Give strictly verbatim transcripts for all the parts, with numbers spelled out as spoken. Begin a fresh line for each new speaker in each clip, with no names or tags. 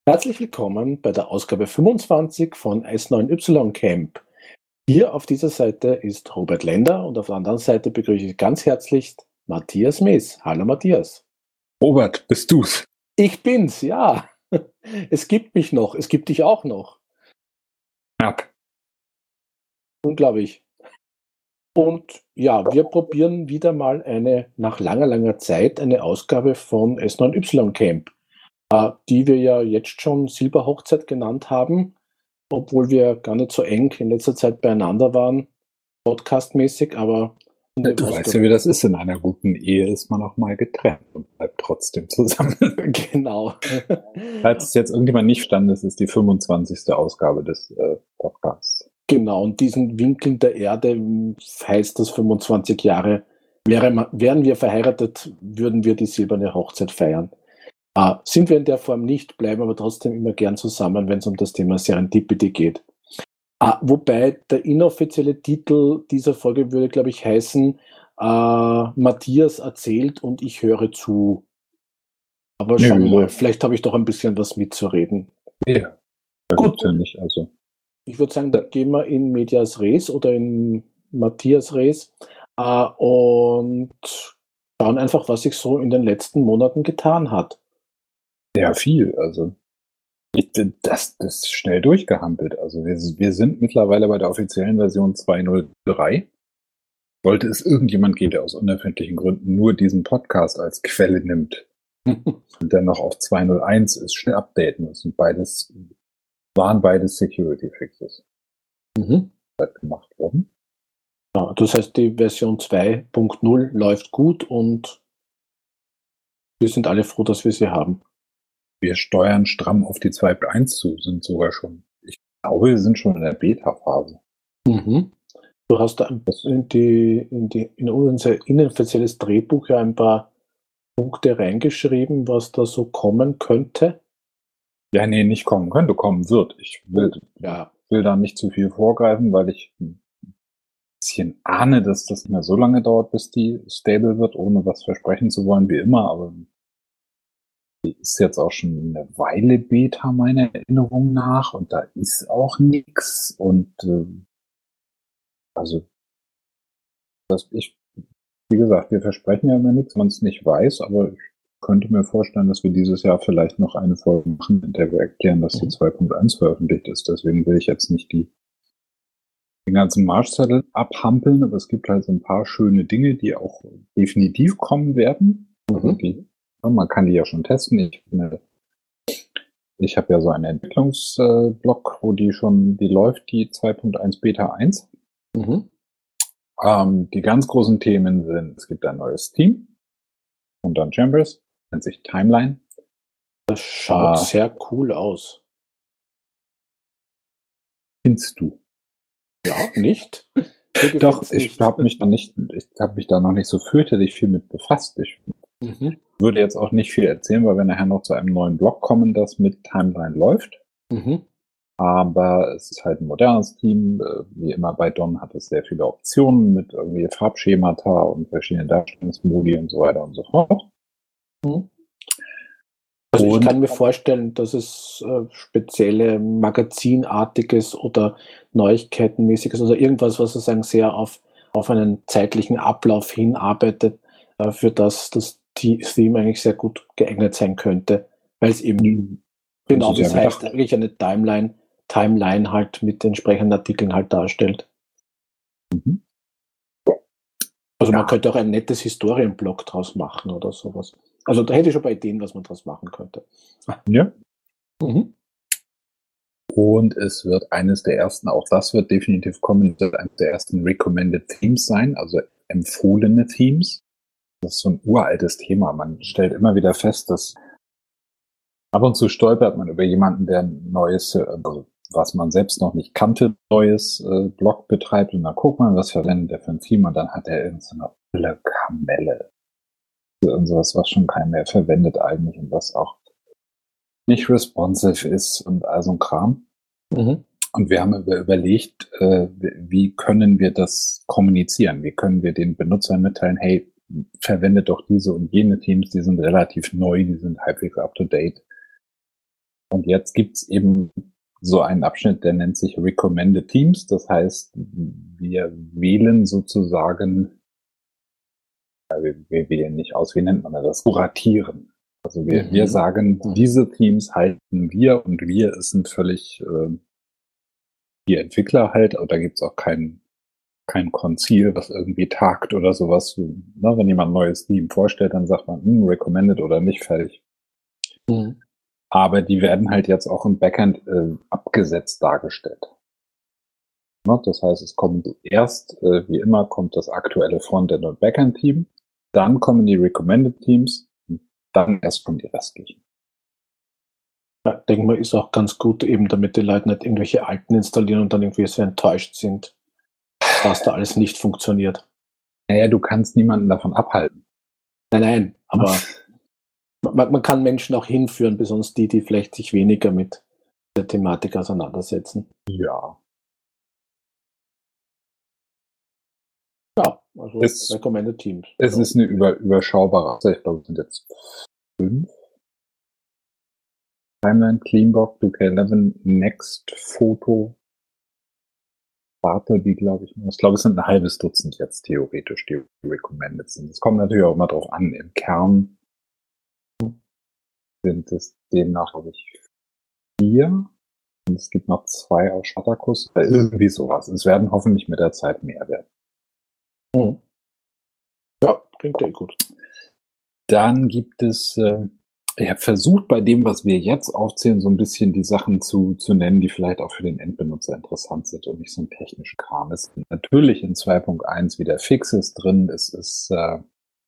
Herzlich willkommen bei der Ausgabe fünfundzwanzig von S neun Y Camp. Hier auf dieser Seite ist Robert Lender und auf der anderen Seite begrüße ich ganz herzlich Matthias Mees. Hallo Matthias.
Robert, bist du's?
Ich bin's, ja. Es gibt mich noch, es gibt dich auch noch.
Knapp.
Unglaublich. Und ja, wir probieren wieder mal eine, nach langer, langer Zeit, eine Ausgabe von S neun Y Camp, äh, die wir ja jetzt schon Silberhochzeit genannt haben, obwohl wir gar nicht so eng in letzter Zeit beieinander waren, podcastmäßig, aber...
Ja, du weißt ja, wie das ist. In einer guten Ehe ist man auch mal getrennt und bleibt trotzdem zusammen.
Genau.
Falls es jetzt irgendjemand nicht verstanden ist, ist die fünfundzwanzigste Ausgabe des äh, Podcasts.
Genau, und diesen Winkeln der Erde heißt das fünfundzwanzig Jahre. Wäre, wären wir verheiratet, würden wir die silberne Hochzeit feiern. Äh, sind wir in der Form nicht, bleiben aber trotzdem immer gern zusammen, wenn es um das Thema Serendipity geht. Äh, wobei der inoffizielle Titel dieser Folge würde, glaube ich, heißen, äh, Matthias erzählt und ich höre zu. Aber schauen wir mal, vielleicht habe ich doch ein bisschen was mitzureden.
Ja,
gut.
Ja nicht, also.
Ich würde sagen, da gehen wir in Medias Res oder in Matthias Res äh, und schauen einfach, was sich so in den letzten Monaten getan hat.
Ja, viel. Also ich, das, das ist schnell durchgehampelt. Also wir, wir sind mittlerweile bei der offiziellen Version zwei Punkt null drei. Sollte es irgendjemand geben, der aus unerfindlichen Gründen nur diesen Podcast als Quelle nimmt und dann noch auf zwei Punkt null eins ist, schnell updaten müssen. Beides waren beides Security Fixes.
Mhm.
Gemacht worden.
Ja, das heißt, die Version zwei Punkt null läuft gut und wir sind alle froh, dass wir sie haben.
Wir steuern stramm auf die zwei Punkt eins zu, sind sogar schon, ich glaube, wir sind schon in der Beta-Phase.
Mhm. Du hast da in, die, in, die, in unser inoffizielles Drehbuch ja ein paar Punkte reingeschrieben, was da so kommen könnte.
Ja, nee, nicht kommen könnte, kommen wird. Ich will, ja. will da nicht zu viel vorgreifen, weil ich ein bisschen ahne, dass das nicht mehr so lange dauert, bis die stable wird, ohne was versprechen zu wollen, wie immer, aber die ist jetzt auch schon eine Weile Beta, meiner Erinnerung nach, und da ist auch nix und äh, also das, ich, wie gesagt, wir versprechen ja immer nichts, wenn man es nicht weiß, aber ich könnte mir vorstellen, dass wir dieses Jahr vielleicht noch eine Folge machen, in der wir erklären, dass die zwei Punkt eins veröffentlicht ist. Deswegen will ich jetzt nicht die, den ganzen Marschzettel abhampeln, aber es gibt halt so ein paar schöne Dinge, die auch definitiv kommen werden. Mhm. Also die, man kann die ja schon testen. Ich, ich habe ja so einen Entwicklungsblock, wo die schon, die läuft, die zwei Punkt eins Beta eins. Mhm. Ähm, die ganz großen Themen sind, es gibt ein neues Team und dann Chambers, nennt sich Timeline.
Das schaut uh, sehr cool aus.
Findest du?
Ja, nicht?
Doch, ich habe mich da nicht, ich habe mich da noch nicht so fürchterlich viel mit befasst. Ich mhm. würde jetzt auch nicht viel erzählen, weil wir nachher noch zu einem neuen Blog kommen, das mit Timeline läuft. Mhm. Aber es ist halt ein modernes Team. Wie immer bei Don hat es sehr viele Optionen mit irgendwie Farbschemata und verschiedenen Darstellungsmodi und so weiter und so fort.
Mhm. Also ich kann mir vorstellen, dass es äh, spezielle Magazinartiges oder Neuigkeitenmäßiges oder irgendwas, was sozusagen sehr auf, auf einen zeitlichen Ablauf hinarbeitet, äh, für das das Theme eigentlich sehr gut geeignet sein könnte, weil es eben mhm. genau das ja heißt, eigentlich eine Timeline, Timeline halt mit entsprechenden Artikeln halt darstellt.
Mhm.
Also ja. Man könnte auch ein nettes Historienblog draus machen oder sowas. Also da hätte ich schon ein paar Ideen, was man draus machen könnte.
Ja. Mhm. Und es wird eines der ersten, auch das wird definitiv kommen, wird eines der ersten Recommended Themes sein, also empfohlene Themes. Das ist so ein uraltes Thema. Man stellt immer wieder fest, dass ab und zu stolpert man über jemanden, der ein neues, also was man selbst noch nicht kannte, neues äh, Blog betreibt und dann guckt man, was verwendet der für ein Theme und dann hat er irgendeine so Kamelle. Und sowas, was schon keiner mehr verwendet eigentlich und was auch nicht responsive ist und all so ein Kram. Mhm. Und wir haben über, überlegt, äh, wie können wir das kommunizieren? Wie können wir den Benutzern mitteilen, hey, verwendet doch diese und jene Teams, die sind relativ neu, die sind halbwegs up to date. Und jetzt gibt's eben so einen Abschnitt, der nennt sich Recommended Teams. Das heißt, wir wählen sozusagen, wir, wir wählen nicht aus, wie nennt man das? Kuratieren. Also wir, mhm. wir sagen, diese Teams halten wir und wir ist ein völlig äh, die Entwickler halt, aber da gibt's auch kein, kein Konzil, was irgendwie tagt oder sowas. Na, wenn jemand ein neues Team vorstellt, dann sagt man, hm, recommended oder nicht, fertig. Mhm. Aber die werden halt jetzt auch im Backend äh, abgesetzt dargestellt. Na, das heißt, es kommt erst, äh, wie immer, kommt das aktuelle Frontend- und Backend-Team, dann kommen die recommended Teams, und dann erst kommen die restlichen.
Ja, denke mal, ist auch ganz gut, eben damit die Leute nicht irgendwelche alten installieren und dann irgendwie so enttäuscht sind, was da alles nicht funktioniert.
Naja, du kannst niemanden davon abhalten.
Nein, nein, aber man, man kann Menschen auch hinführen, besonders die, die vielleicht sich weniger mit der Thematik auseinandersetzen.
Ja.
Ja, also es, recommended Teams.
Es
ja.
ist eine über, überschaubare, ich glaube, es sind jetzt fünf. Timeline, Cleanbox, two K eleven, Next, Photo, Warte, die glaube ich, ich glaube, es sind ein halbes Dutzend jetzt theoretisch, die recommended sind. Es kommt natürlich auch immer drauf an. Im Kern sind es demnach, glaube ich, vier. Und es gibt noch zwei aus Spartacus. Irgendwie sowas. Es werden hoffentlich mit der Zeit mehr werden.
Mhm. Ja, klingt ja gut.
Dann gibt es, äh, ich habe versucht, bei dem, was wir jetzt aufzählen, so ein bisschen die Sachen zu, zu nennen, die vielleicht auch für den Endbenutzer interessant sind und nicht so ein technischer Kram. Es ist natürlich in zwei Punkt eins wieder Fixes drin. Es ist äh,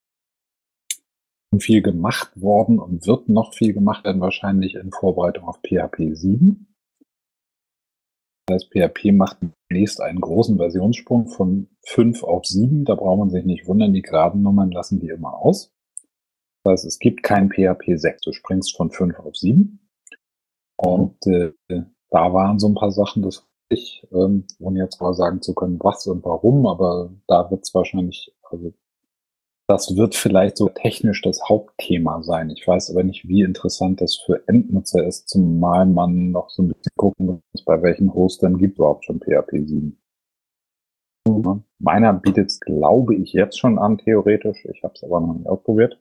viel gemacht worden und wird noch viel gemacht werden, wahrscheinlich in Vorbereitung auf P H P sieben. Das heißt, P H P macht demnächst einen großen Versionssprung von fünf auf sieben. Da braucht man sich nicht wundern, die geraden Nummern lassen die immer aus. Das heißt, es gibt kein P H P sechs, du springst von fünf auf sieben. Und äh, da waren so ein paar Sachen, das ich, ähm, ohne jetzt mal sagen zu können, was und warum, aber da wird es wahrscheinlich, also das wird vielleicht so technisch das Hauptthema sein. Ich weiß aber nicht, wie interessant das für Endnutzer ist, zumal man noch so ein bisschen gucken muss, bei welchen Hostern gibt es überhaupt schon P H P sieben. Mhm. Meiner bietet es, glaube ich, jetzt schon an, theoretisch. Ich habe es aber noch nicht ausprobiert.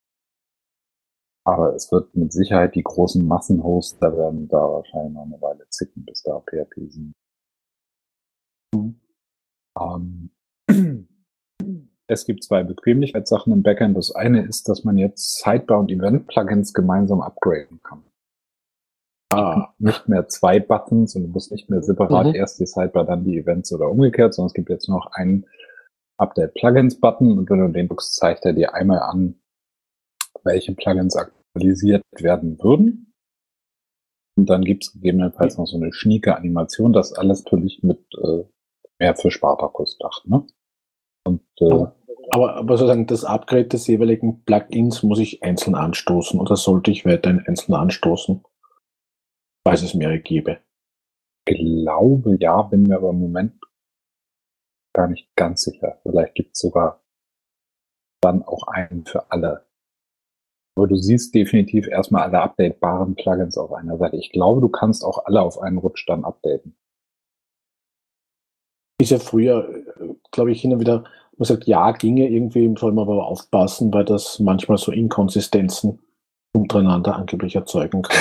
Aber es wird mit Sicherheit die großen Massenhoster werden da wahrscheinlich noch eine Weile zicken, bis da P H P sieben. Mhm. Ähm, es gibt zwei Bequemlichkeitssachen im Backend. Das eine ist, dass man jetzt Sidebar und Event-Plugins gemeinsam upgraden kann. Ah. Nicht mehr zwei Buttons und du musst nicht mehr separat mhm. erst die Sidebar, dann die Events oder umgekehrt, sondern es gibt jetzt noch einen Update-Plugins-Button und wenn du den drückst, zeigt er dir einmal an, welche Plugins aktualisiert werden würden. Und dann gibt es gegebenenfalls noch so eine schnieke Animation, das alles natürlich mit äh, mehr für Spartacus gedacht, ne? Und, äh,
aber, aber sozusagen das Upgrade des jeweiligen Plugins muss ich einzeln anstoßen oder sollte ich weiterhin einzeln anstoßen, falls es mehrere gäbe?
Ich glaube, ja, bin mir aber im Moment gar nicht ganz sicher. Vielleicht gibt es sogar dann auch einen für alle. Aber du siehst definitiv erstmal alle updatebaren Plugins auf einer Seite. Ich glaube, du kannst auch alle auf einen Rutsch dann updaten.
Ist ja früher, glaube ich, hin und wieder, man sagt, ja, ginge irgendwie, soll man aber aufpassen, weil das manchmal so Inkonsistenzen untereinander angeblich erzeugen kann.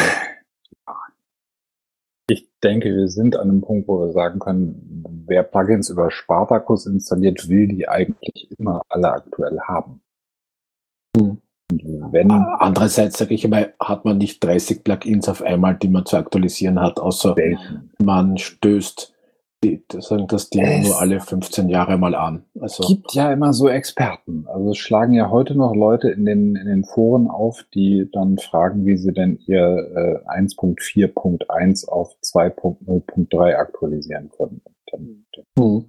Ich denke, wir sind an einem Punkt, wo wir sagen können, wer Plugins über Spartacus installiert, will die eigentlich immer alle aktuell haben.
Hm. Wenn, andererseits, sage ich immer, hat man nicht dreißig Plugins auf einmal, die man zu aktualisieren hat, außer selten. Man stößt die, sagen das Ding es nur alle fünfzehn Jahre mal an.
Also es gibt ja immer so Experten. Also es schlagen ja heute noch Leute in den, in den Foren auf, die dann fragen, wie sie denn ihr äh, eins Punkt vier Punkt eins auf zwei Punkt null Punkt drei aktualisieren können. Dann,
hm.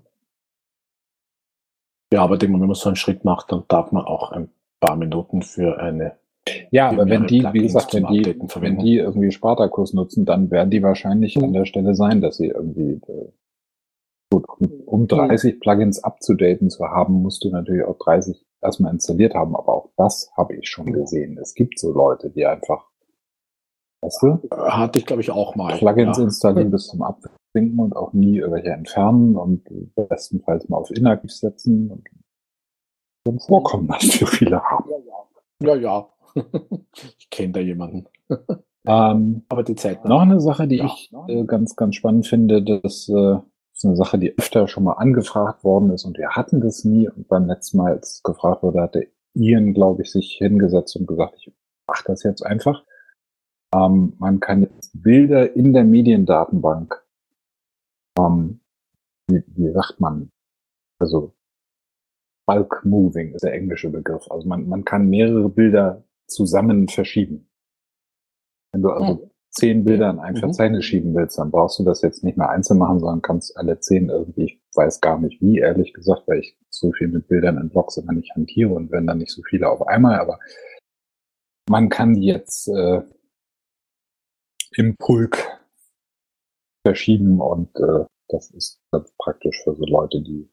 Ja, aber wenn man so einen Schritt macht, dann darf man auch ein paar Minuten für eine.
Ja, aber wenn die, wie gesagt, wenn die, wenn die irgendwie Spartacus nutzen, dann werden die wahrscheinlich mhm. an der Stelle sein, dass sie irgendwie äh, gut, um, um dreißig Plugins abzudaten zu haben, musst du natürlich auch dreißig erstmal installiert haben, aber auch das habe ich schon gesehen. Es gibt so Leute, die einfach Weißt du?
Hatte ich, glaube ich, auch mal.
Plugins ja. installieren bis zum Abwinken und auch nie irgendwelche entfernen und bestenfalls mal auf inaktiv setzen. Und dann vorkommen, dass wir viele haben.
Ja, ja. Ich kenne da jemanden.
Ähm,
Aber die Zeit
noch eine Sache, die ja. ich äh, ganz, ganz spannend finde, das äh, ist eine Sache, die öfter schon mal angefragt worden ist und wir hatten das nie. Und beim letzten Mal, als es gefragt wurde, hatte Ian, glaube ich, sich hingesetzt und gesagt, ich mache das jetzt einfach. Ähm, man kann jetzt Bilder in der Mediendatenbank, ähm, wie, wie sagt man, also Bulk Moving ist der englische Begriff. Also man, man kann mehrere Bilder zusammen verschieben. Wenn du also mhm. zehn Bilder in ein mhm. Verzeichnis schieben willst, dann brauchst du das jetzt nicht mehr einzeln machen, sondern kannst alle zehn irgendwie, ich weiß gar nicht wie, ehrlich gesagt, weil ich so viel mit Bildern in Blogs immer nicht hantiere und wenn dann nicht so viele auf einmal, aber man kann die jetzt äh, im Pulk verschieben und äh, das ist ganz praktisch für so Leute, die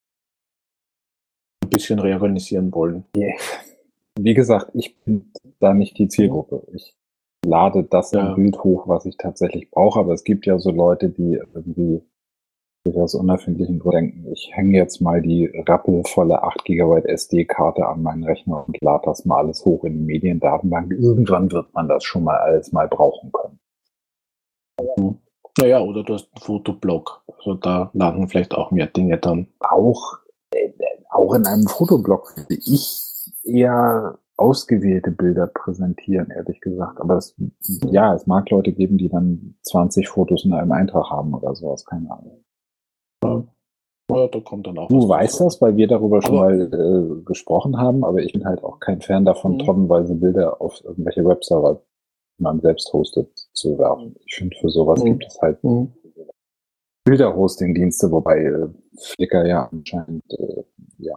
ein bisschen reorganisieren wollen.
Yeah. Wie gesagt, ich bin da nicht die Zielgruppe. Ich lade das ja. Bild hoch, was ich tatsächlich brauche, aber es gibt ja so Leute, die irgendwie durchaus unerfindlichen Gründen denken, ich hänge jetzt mal die rappelvolle acht Gigabyte S D-Karte an meinen Rechner und lade das mal alles hoch in die Mediendatenbank. Irgendwann wird man das schon mal alles mal brauchen können.
Mhm. Naja, oder du hast einen Fotoblog. Also da laden vielleicht auch mehr Dinge dann.
Auch, äh, auch in einem Fotoblog würde ich eher ausgewählte Bilder präsentieren, ehrlich gesagt. Aber es, ja, es mag Leute geben, die dann zwanzig Fotos in einem Eintrag haben oder sowas, keine Ahnung.
Ja, ja da kommt dann auch.
Du weißt das, weil wir darüber schon aber, mal äh, gesprochen haben, aber ich bin halt auch kein Fan davon, mh. tonnenweise Bilder auf irgendwelche Webserver, die man selbst hostet, zu werfen. Ich finde, für sowas mh. gibt es halt mh. Bilderhosting-Dienste, wobei äh, Flickr ja anscheinend, äh, ja.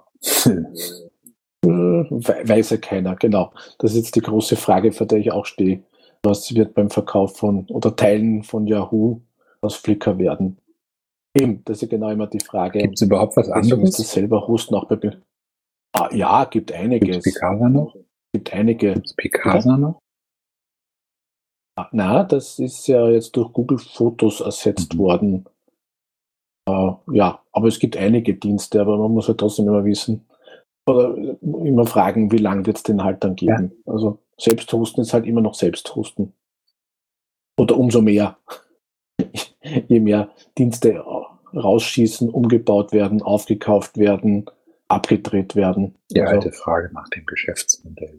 Weiß ja keiner, genau. Das ist jetzt die große Frage, vor der ich auch stehe. Was wird beim Verkauf von oder Teilen von Yahoo aus Flickr werden? Eben, das ist ja genau immer die Frage.
Gibt es überhaupt was anderes?
Das selber hosten auch bei ah, ja, gibt einiges.
Gibt es Picasa noch?
Gibt einige.
Gibt es Picasa noch?
Ah, na, das ist ja jetzt durch Google Fotos ersetzt mhm. worden. Uh, ja, aber es gibt einige Dienste, aber man muss ja trotzdem immer wissen, oder immer fragen, wie lange wird es den halt dann geben. Ja. Also selbst hosten ist halt immer noch selbst hosten. Oder umso mehr. Je mehr Dienste rausschießen, umgebaut werden, aufgekauft werden, abgedreht werden.
Die
also,
alte Frage nach dem Geschäftsmodell.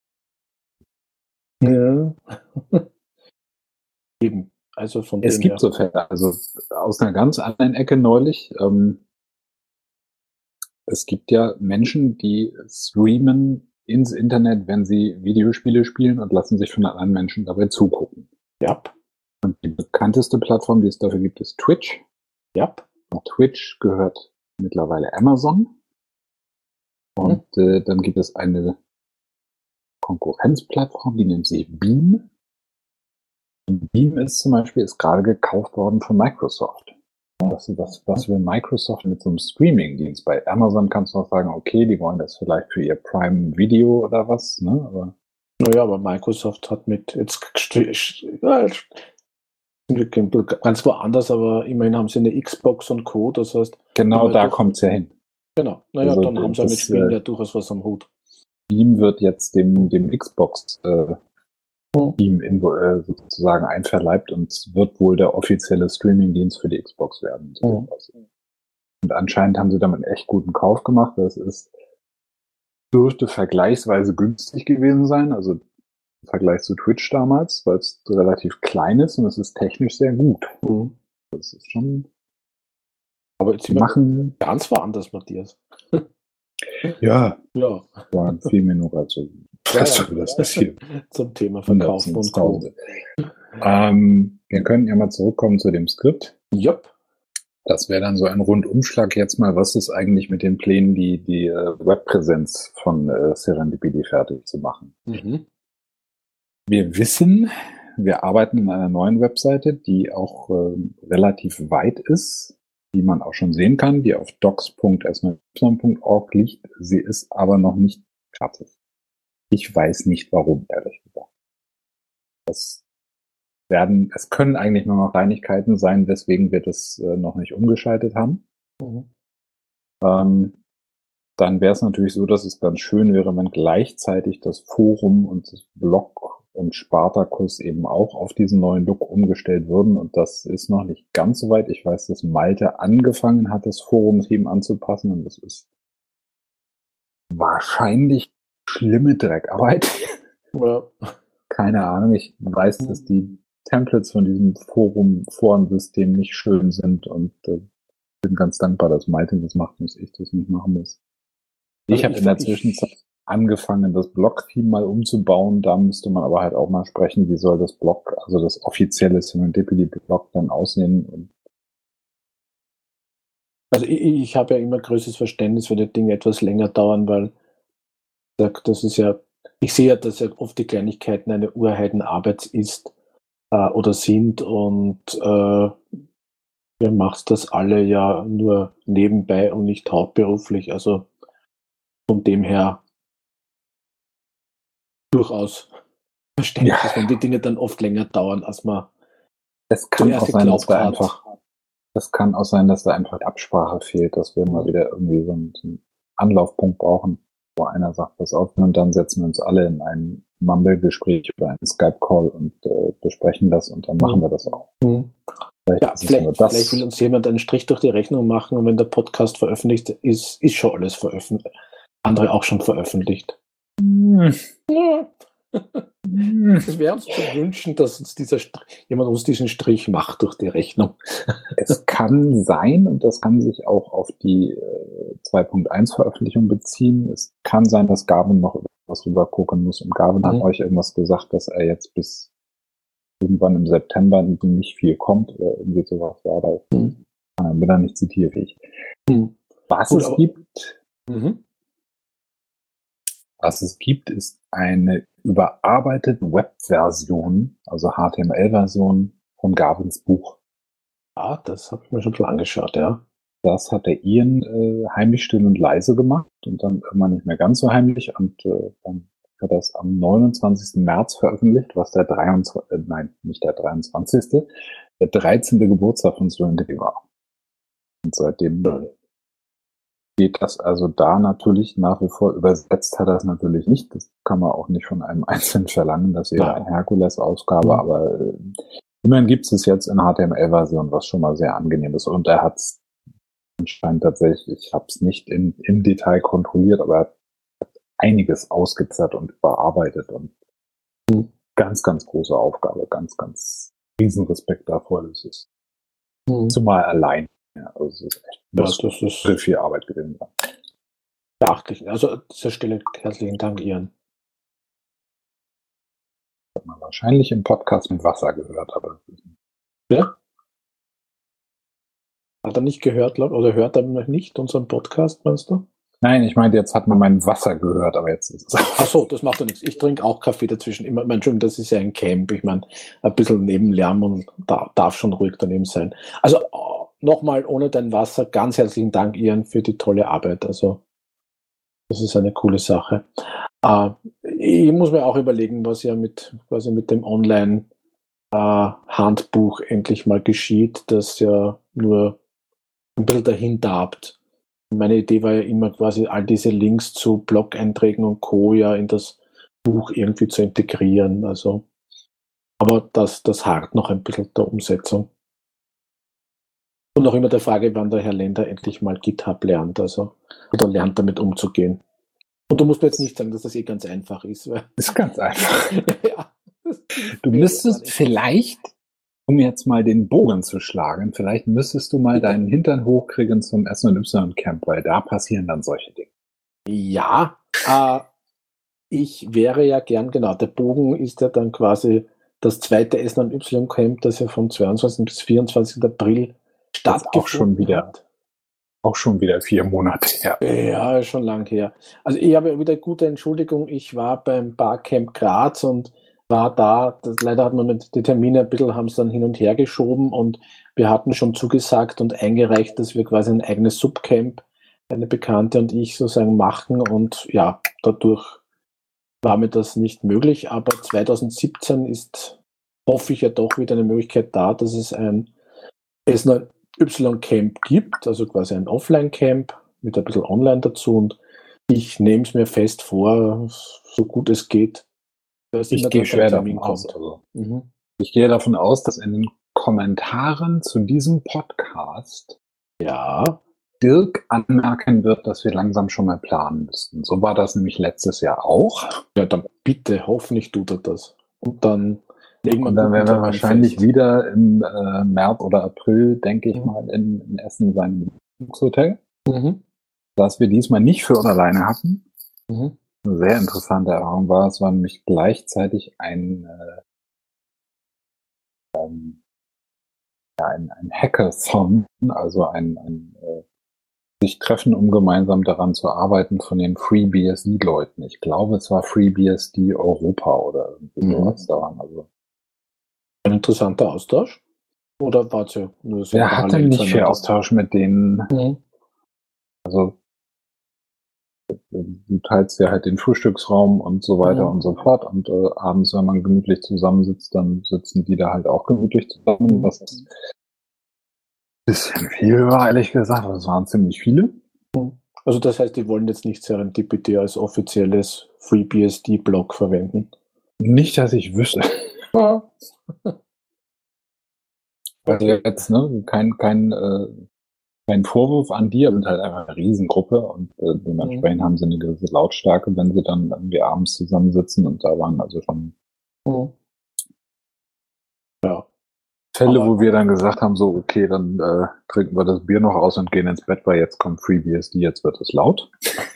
Ja. Eben. Also von
es
dem
gibt
her.
so Fälle, also aus einer ganz anderen Ecke neulich, ähm, es gibt ja Menschen, die streamen ins Internet, wenn sie Videospiele spielen und lassen sich von anderen Menschen dabei zugucken.
Ja.
Und die bekannteste Plattform, die es dafür gibt, ist Twitch.
Ja.
Und Twitch gehört mittlerweile Amazon. Und mhm. äh, dann gibt es eine Konkurrenzplattform, die nennt sich Beam. Und Beam ist zum Beispiel ist gerade gekauft worden von Microsoft. Was, was, was will Microsoft mit so einem Streaming-Dienst? Bei Amazon kannst du auch sagen, okay, die wollen das vielleicht für ihr Prime Video oder was, ne? Aber
naja, aber Microsoft hat mit jetzt ja, ganz woanders, aber immerhin haben sie eine Xbox und Co. Das heißt,
genau da kommt es ja hin.
Genau, naja, also, dann haben sie das, mit Spielen ja durchaus was am Hut.
Beam wird jetzt dem, dem Xbox äh, Team in, äh, sozusagen einverleibt und wird wohl der offizielle Streaming-Dienst für die Xbox werden. So. Mhm. Und anscheinend haben sie damit einen echt guten Kauf gemacht. Das ist, dürfte vergleichsweise günstig gewesen sein, also im Vergleich zu Twitch damals, weil es relativ klein ist und es ist technisch sehr gut. Mhm. Das ist schon.
Aber jetzt machen ganz woanders, Matthias.
Ja,
ja.
War viel mehr nur also
ja, ja. Das ist hier zum Thema Verkauf und Co.
Ähm, wir können ja mal zurückkommen zu dem Skript.
Jupp.
Das wäre dann so ein Rundumschlag jetzt mal, was ist eigentlich mit den Plänen, die, die äh, Webpräsenz von äh, Serendipity fertig zu machen. Mhm. Wir wissen, wir arbeiten in einer neuen Webseite, die auch äh, relativ weit ist, die man auch schon sehen kann, die auf docs punkt s null y punkt org liegt. Sie ist aber noch nicht fertig. Ich weiß nicht warum, ehrlich gesagt. Das werden, es können eigentlich nur noch Kleinigkeiten sein, weswegen wir das äh, noch nicht umgeschaltet haben. Mhm. Ähm, dann wäre es natürlich so, dass es ganz schön wäre, wenn gleichzeitig das Forum und das Blog und Spartacus eben auch auf diesen neuen Look umgestellt würden. Und das ist noch nicht ganz so weit. Ich weiß, dass Malte angefangen hat, das Forum-Team anzupassen. Und das ist wahrscheinlich schlimme Dreckarbeit. Ja. Keine Ahnung. Ich weiß, dass die Templates von diesem Forum-Forensystem nicht schön sind. Und äh, bin ganz dankbar, dass Malte das macht, muss ich das nicht machen muss. Ich habe in der Zwischenzeit angefangen, das Blog-Team mal umzubauen. Da müsste man aber halt auch mal sprechen, wie soll das Blog, also das offizielle Serendipity-Blog dann aussehen.
Also ich, ich habe ja immer größtes Verständnis, wenn die Dinge etwas länger dauern, weil das ist ja, ich sehe ja, dass ja oft die Kleinigkeiten eine Urheidenarbeit ist äh, oder sind und äh, ihr macht das alle ja nur nebenbei und nicht hauptberuflich. Also von dem her durchaus verständlich, ja. Wenn die Dinge dann oft länger dauern, als man
es kann auch sein, dass da einfach, das kann auch sein, dass da einfach die Absprache fehlt, dass wir mal wieder irgendwie so einen, so einen Anlaufpunkt brauchen, wo einer sagt, pass auf, und dann setzen wir uns alle in ein Mumble-Gespräch oder einen Skype-Call und äh, besprechen das und dann machen wir das auch. Mhm. Vielleicht,
ja, vielleicht, das. vielleicht will uns jemand einen Strich durch die Rechnung machen und wenn der Podcast veröffentlicht ist, ist schon alles veröffentlicht. Andere auch schon veröffentlicht. Hm. Ja. Es wäre uns zu wünschen, dass uns dieser Strich, jemand uns diesen Strich macht durch die Rechnung.
Es kann sein, und das kann sich auch auf die äh, zwei Punkt eins Veröffentlichung beziehen, es kann sein, dass Gavin noch was rüber gucken muss. Und Gavin mhm. hat euch irgendwas gesagt, dass er jetzt bis irgendwann im September nicht viel kommt oder irgendwie sowas. Ja, da mhm. äh, bin er nicht zitierfähig. Mhm. Was Gut, es aber, gibt... Mhm. Was es gibt, ist eine überarbeitete Web-Version, also H T M L-Version von Gavins Buch.
Ah, das habe ich mir schon mal angeschaut, ja.
Das hat der Ian äh, heimlich still und leise gemacht und dann irgendwann nicht mehr ganz so heimlich und äh, dann hat er es am neunundzwanzigsten März veröffentlicht, was der dreiundzwanzigste Äh, nein, nicht der dreiundzwanzigste der dreizehnte Geburtstag von Serendipity war. Und seitdem ja. geht das also da natürlich nach wie vor. Übersetzt hat er es natürlich nicht. Das kann man auch nicht von einem Einzelnen verlangen. Das wäre eine Herkules-Ausgabe, mhm. aber äh, immerhin gibt es jetzt in H T M L-Version, was schon mal sehr angenehm ist. Und er hat es anscheinend tatsächlich, ich habe es nicht in, im Detail kontrolliert, aber er hat einiges ausgezerrt und überarbeitet und mhm. ganz, ganz große Aufgabe, ganz, ganz riesen Respekt davor. Das ist mhm. zumal allein. Ja, also es ist echt
ja, das ist
sehr viel Arbeit gewesen.
Beachtlich. Also an dieser Stelle herzlichen Dank, Ian.
Hat man wahrscheinlich im Podcast mit Wasser gehört, aber
ja. Hat er nicht gehört, oder hört er noch nicht unseren Podcast, meinst du?
Nein, ich meine, jetzt hat man mein Wasser gehört, aber jetzt ist es...
Ach so, das macht doch nichts. Ich trinke auch Kaffee dazwischen. Ich meine, schon, das ist ja ein Camp. Ich meine, ein bisschen Nebenlärm und da darf schon ruhig daneben sein. Also nochmal ohne dein Wasser, ganz herzlichen Dank, Ian, für die tolle Arbeit. Also das ist eine coole Sache. Äh, ich muss mir auch überlegen, was ja mit, quasi mit dem Online-Handbuch äh, endlich mal geschieht, das ja nur ein bisschen dahin darbt. Meine Idee war ja immer quasi all diese Links zu Blog-Einträgen und Co. ja in das Buch irgendwie zu integrieren. Also, aber das, das hakt noch ein bisschen der Umsetzung. Und auch immer der Frage, wann der Herr Lender endlich mal GitHub lernt, also oder lernt damit umzugehen. Und du musst mir jetzt nicht sagen, dass das eh ganz einfach ist. Weil
ist ganz einfach. Ja, du müsstest vielleicht, um jetzt mal den Bogen zu schlagen, vielleicht müsstest du mal Bitte? deinen Hintern hochkriegen zum S und Y Camp, weil da passieren dann solche Dinge.
Ja, äh, ich wäre ja gern, genau, der Bogen ist ja dann quasi das zweite S und Y Camp, das ja vom zweiundzwanzigsten bis vierundzwanzigsten April stattgefunden
auch schon wieder, hat. Auch schon wieder vier Monate her.
Ja, schon lang her. Also ich habe wieder gute Entschuldigung, ich war beim Barcamp Graz und war da, das, leider hat man mit die Termine ein bisschen, haben es dann hin und her geschoben und wir hatten schon zugesagt und eingereicht, dass wir quasi ein eigenes Subcamp, eine Bekannte und ich sozusagen machen und ja, dadurch war mir das nicht möglich, aber zwanzig siebzehn ist hoffe ich ja doch wieder eine Möglichkeit da, dass es ein S neun Y-Camp gibt, also quasi ein Offline-Camp mit ein bisschen Online dazu, und ich nehme es mir fest vor, so gut es geht, dass
ich gehe schwer davon aus. Also. Mhm. Ich gehe davon aus, dass in den Kommentaren zu diesem Podcast
ja
Dirk anmerken wird, dass wir langsam schon mal planen müssten. So war das nämlich letztes Jahr auch.
Ja, dann bitte, hoffentlich tut er das. Und dann
Und dann werden wir wahrscheinlich fest. wieder im äh, März oder April, denke ich mhm. mal, in, in Essen sein Luxushotel.
Mhm.
Das wir diesmal nicht für uns alleine hatten.
Mhm.
Eine sehr interessante Erfahrung war, es war nämlich gleichzeitig ein, äh, ähm, ja, ein, ein Hackathon, also ein, ein äh, sich treffen, um gemeinsam daran zu arbeiten von den FreeBSD-Leuten. Ich glaube, es war FreeBSD Europa oder irgendwie
mhm.
sowas daran. Also
ein interessanter Austausch? Oder war es ja nur so?
Wir hatten nicht viel Austausch mit denen.
Mhm.
Also du teilst ja halt den Frühstücksraum und so weiter mhm. und so fort. Und äh, abends, wenn man gemütlich zusammensitzt, dann sitzen die da halt auch gemütlich zusammen.
Mhm.
Was ein bisschen viel war, ehrlich gesagt. Es waren ziemlich viele.
Mhm. Also das heißt, die wollen jetzt nicht Serendipity als offizielles FreeBSD-Blog verwenden?
Nicht, dass ich wüsste.
Ja.
Also jetzt, ne, kein, kein, äh, kein Vorwurf an die, aber sind halt einfach eine Riesengruppe und äh, dementsprechend mhm. haben sie eine gewisse Lautstärke, wenn sie dann irgendwie abends zusammensitzen, und da waren also schon
mhm. ja.
Fälle, aber, wo wir dann gesagt haben, so, okay, dann äh, trinken wir das Bier noch aus und gehen ins Bett, weil jetzt kommt FreeBSD, jetzt wird es laut.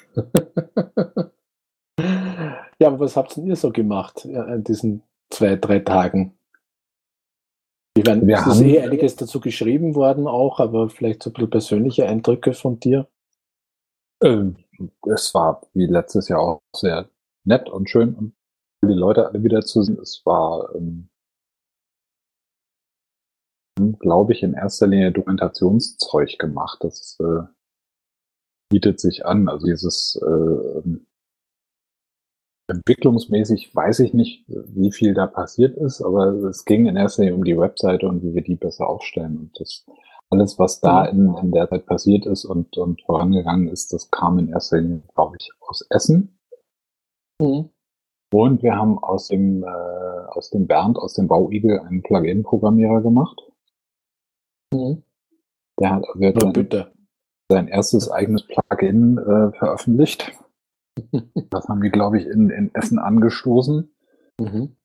Ja, aber was habt ihr so gemacht an diesen zwei, drei Tagen? Ich meine, es ist eh einiges dazu geschrieben worden auch, aber vielleicht so ein bisschen persönliche Eindrücke von dir?
Ähm, es war wie letztes Jahr auch sehr nett und schön und für die Leute alle wieder zu sehen. Es war, ähm, glaube ich, in erster Linie Dokumentationszeug gemacht. Das äh, bietet sich an. Also dieses äh, entwicklungsmäßig weiß ich nicht, wie viel da passiert ist, aber es ging in erster Linie um die Webseite und wie wir die besser aufstellen. Und das alles, was da in, in der Zeit passiert ist und, und vorangegangen ist, das kam in erster Linie, glaube ich, aus Essen.
Mhm.
Und wir haben aus dem, äh, aus dem Bernd, aus dem Bauigel, einen Plugin-Programmierer gemacht.
Mhm.
Der hat wird
Na, bitte.
sein erstes eigenes Plugin äh, veröffentlicht. Das haben die, glaube ich, in, in Essen angestoßen.
Mhm.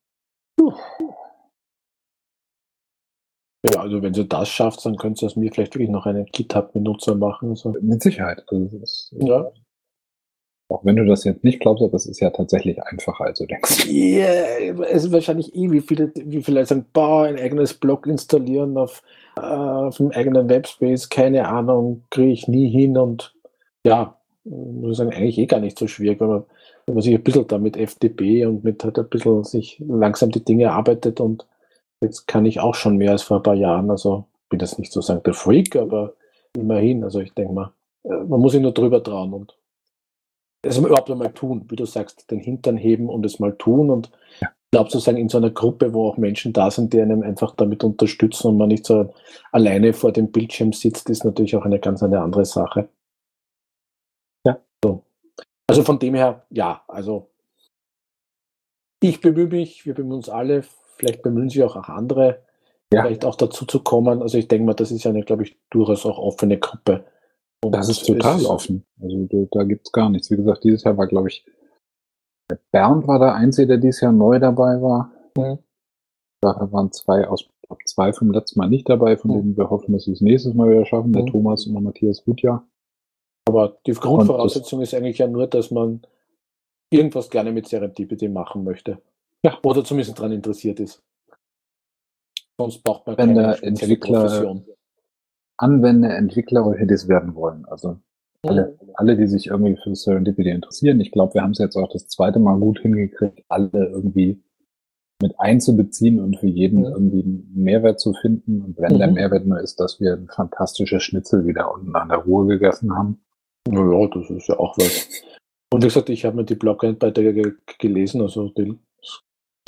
Ja, also wenn sie das schafft, dann könnt ihr aus mir vielleicht wirklich noch einen GitHub-Benutzer machen. So.
Mit Sicherheit. Also das ist,
ja.
Auch wenn du das jetzt nicht glaubst, aber das ist ja tatsächlich einfacher, als du denkst.
Ja, yeah, es ist wahrscheinlich eh, wie viele, wie viele sagen, boah, ein eigenes Blog installieren auf, äh, auf einem eigenen Webspace, keine Ahnung, kriege ich nie hin, und ja, muss ich sagen, eigentlich eh gar nicht so schwierig, wenn man, wenn man sich ein bisschen da mit F T P und mit halt ein bisschen sich langsam die Dinge arbeitet, und jetzt kann ich auch schon mehr als vor ein paar Jahren, also bin das nicht so sagen der Freak, aber immerhin, also ich denke mal, man muss sich nur drüber trauen und es überhaupt einmal tun, wie du sagst, den Hintern heben und es mal tun, und
ja.
Ich glaube sozusagen in so einer Gruppe, wo auch Menschen da sind, die einem einfach damit unterstützen und man nicht so alleine vor dem Bildschirm sitzt, ist natürlich auch eine ganz eine andere Sache.
Ja.
So. Also von dem her, ja, also ich bemühe mich, wir bemühen uns alle, vielleicht bemühen sich auch andere,
ja.
vielleicht auch dazu zu kommen. Also ich denke mal, das ist ja eine, glaube ich, durchaus auch offene Gruppe.
Und das ist total offen. Also da gibt es gar nichts. Wie gesagt, dieses Jahr war, glaube ich, Bernd war der Einzige, der dieses Jahr neu dabei war.
Mhm.
Daher waren zwei aus zwei vom letzten Mal nicht dabei, von mhm. denen wir hoffen, dass sie es nächstes Mal wieder schaffen. Der mhm. Thomas und der Matthias Gutjahr.
Aber die Grundvoraussetzung ist eigentlich ja nur, dass man irgendwas gerne mit Serendipity machen möchte.
Ja.
Oder zumindest daran interessiert ist. Sonst braucht man
Wenn
keine
der Entwickler,
Profession.
Anwender, Entwickler oder das werden wollen. Also alle, mhm. alle, die sich irgendwie für Serendipity interessieren. Ich glaube, wir haben es jetzt auch das zweite Mal gut hingekriegt, alle irgendwie mit einzubeziehen und für jeden mhm. irgendwie einen Mehrwert zu finden. Und wenn mhm. der Mehrwert nur ist, dass wir ein fantastisches Schnitzel wieder unten an der Ruhr gegessen haben.
Naja, das ist ja auch was. Und wie gesagt, ich habe mir die Blog-Einträge gelesen, also die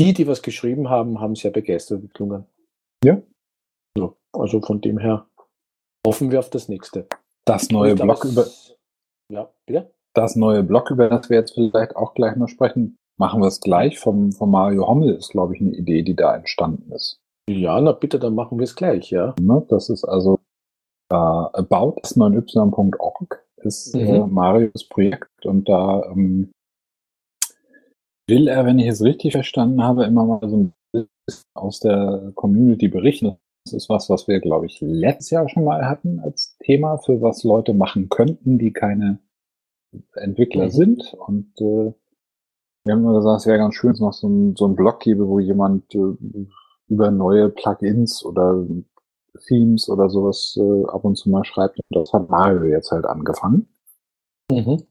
die, die was geschrieben haben, haben sehr begeistert geklungen.
Ja.
So, also von dem her hoffen wir auf das nächste.
Das neue
glaube,
Blog über
ja, bitte?
Das neue Blog, über das wir jetzt vielleicht auch gleich noch sprechen, machen wir es gleich. Vom, vom Mario Hommel ist, glaube ich, eine Idee, die da entstanden ist.
Ja, na bitte, dann machen wir es gleich, ja.
Das ist also äh, about s neun y punkt org ist mhm. äh, Marios Projekt und da ähm, will er, wenn ich es richtig verstanden habe, immer mal so ein bisschen aus der Community berichten. Das ist was, was wir, glaube ich, letztes Jahr schon mal hatten als Thema, für was Leute machen könnten, die keine Entwickler mhm. sind. Und äh, wir haben immer gesagt, es wäre ganz schön, wenn es noch so ein, so ein Blog gäbe, wo jemand äh, über neue Plugins oder Themes oder sowas äh, ab und zu mal schreibt. Und das hat Mario jetzt halt angefangen.
Mhm.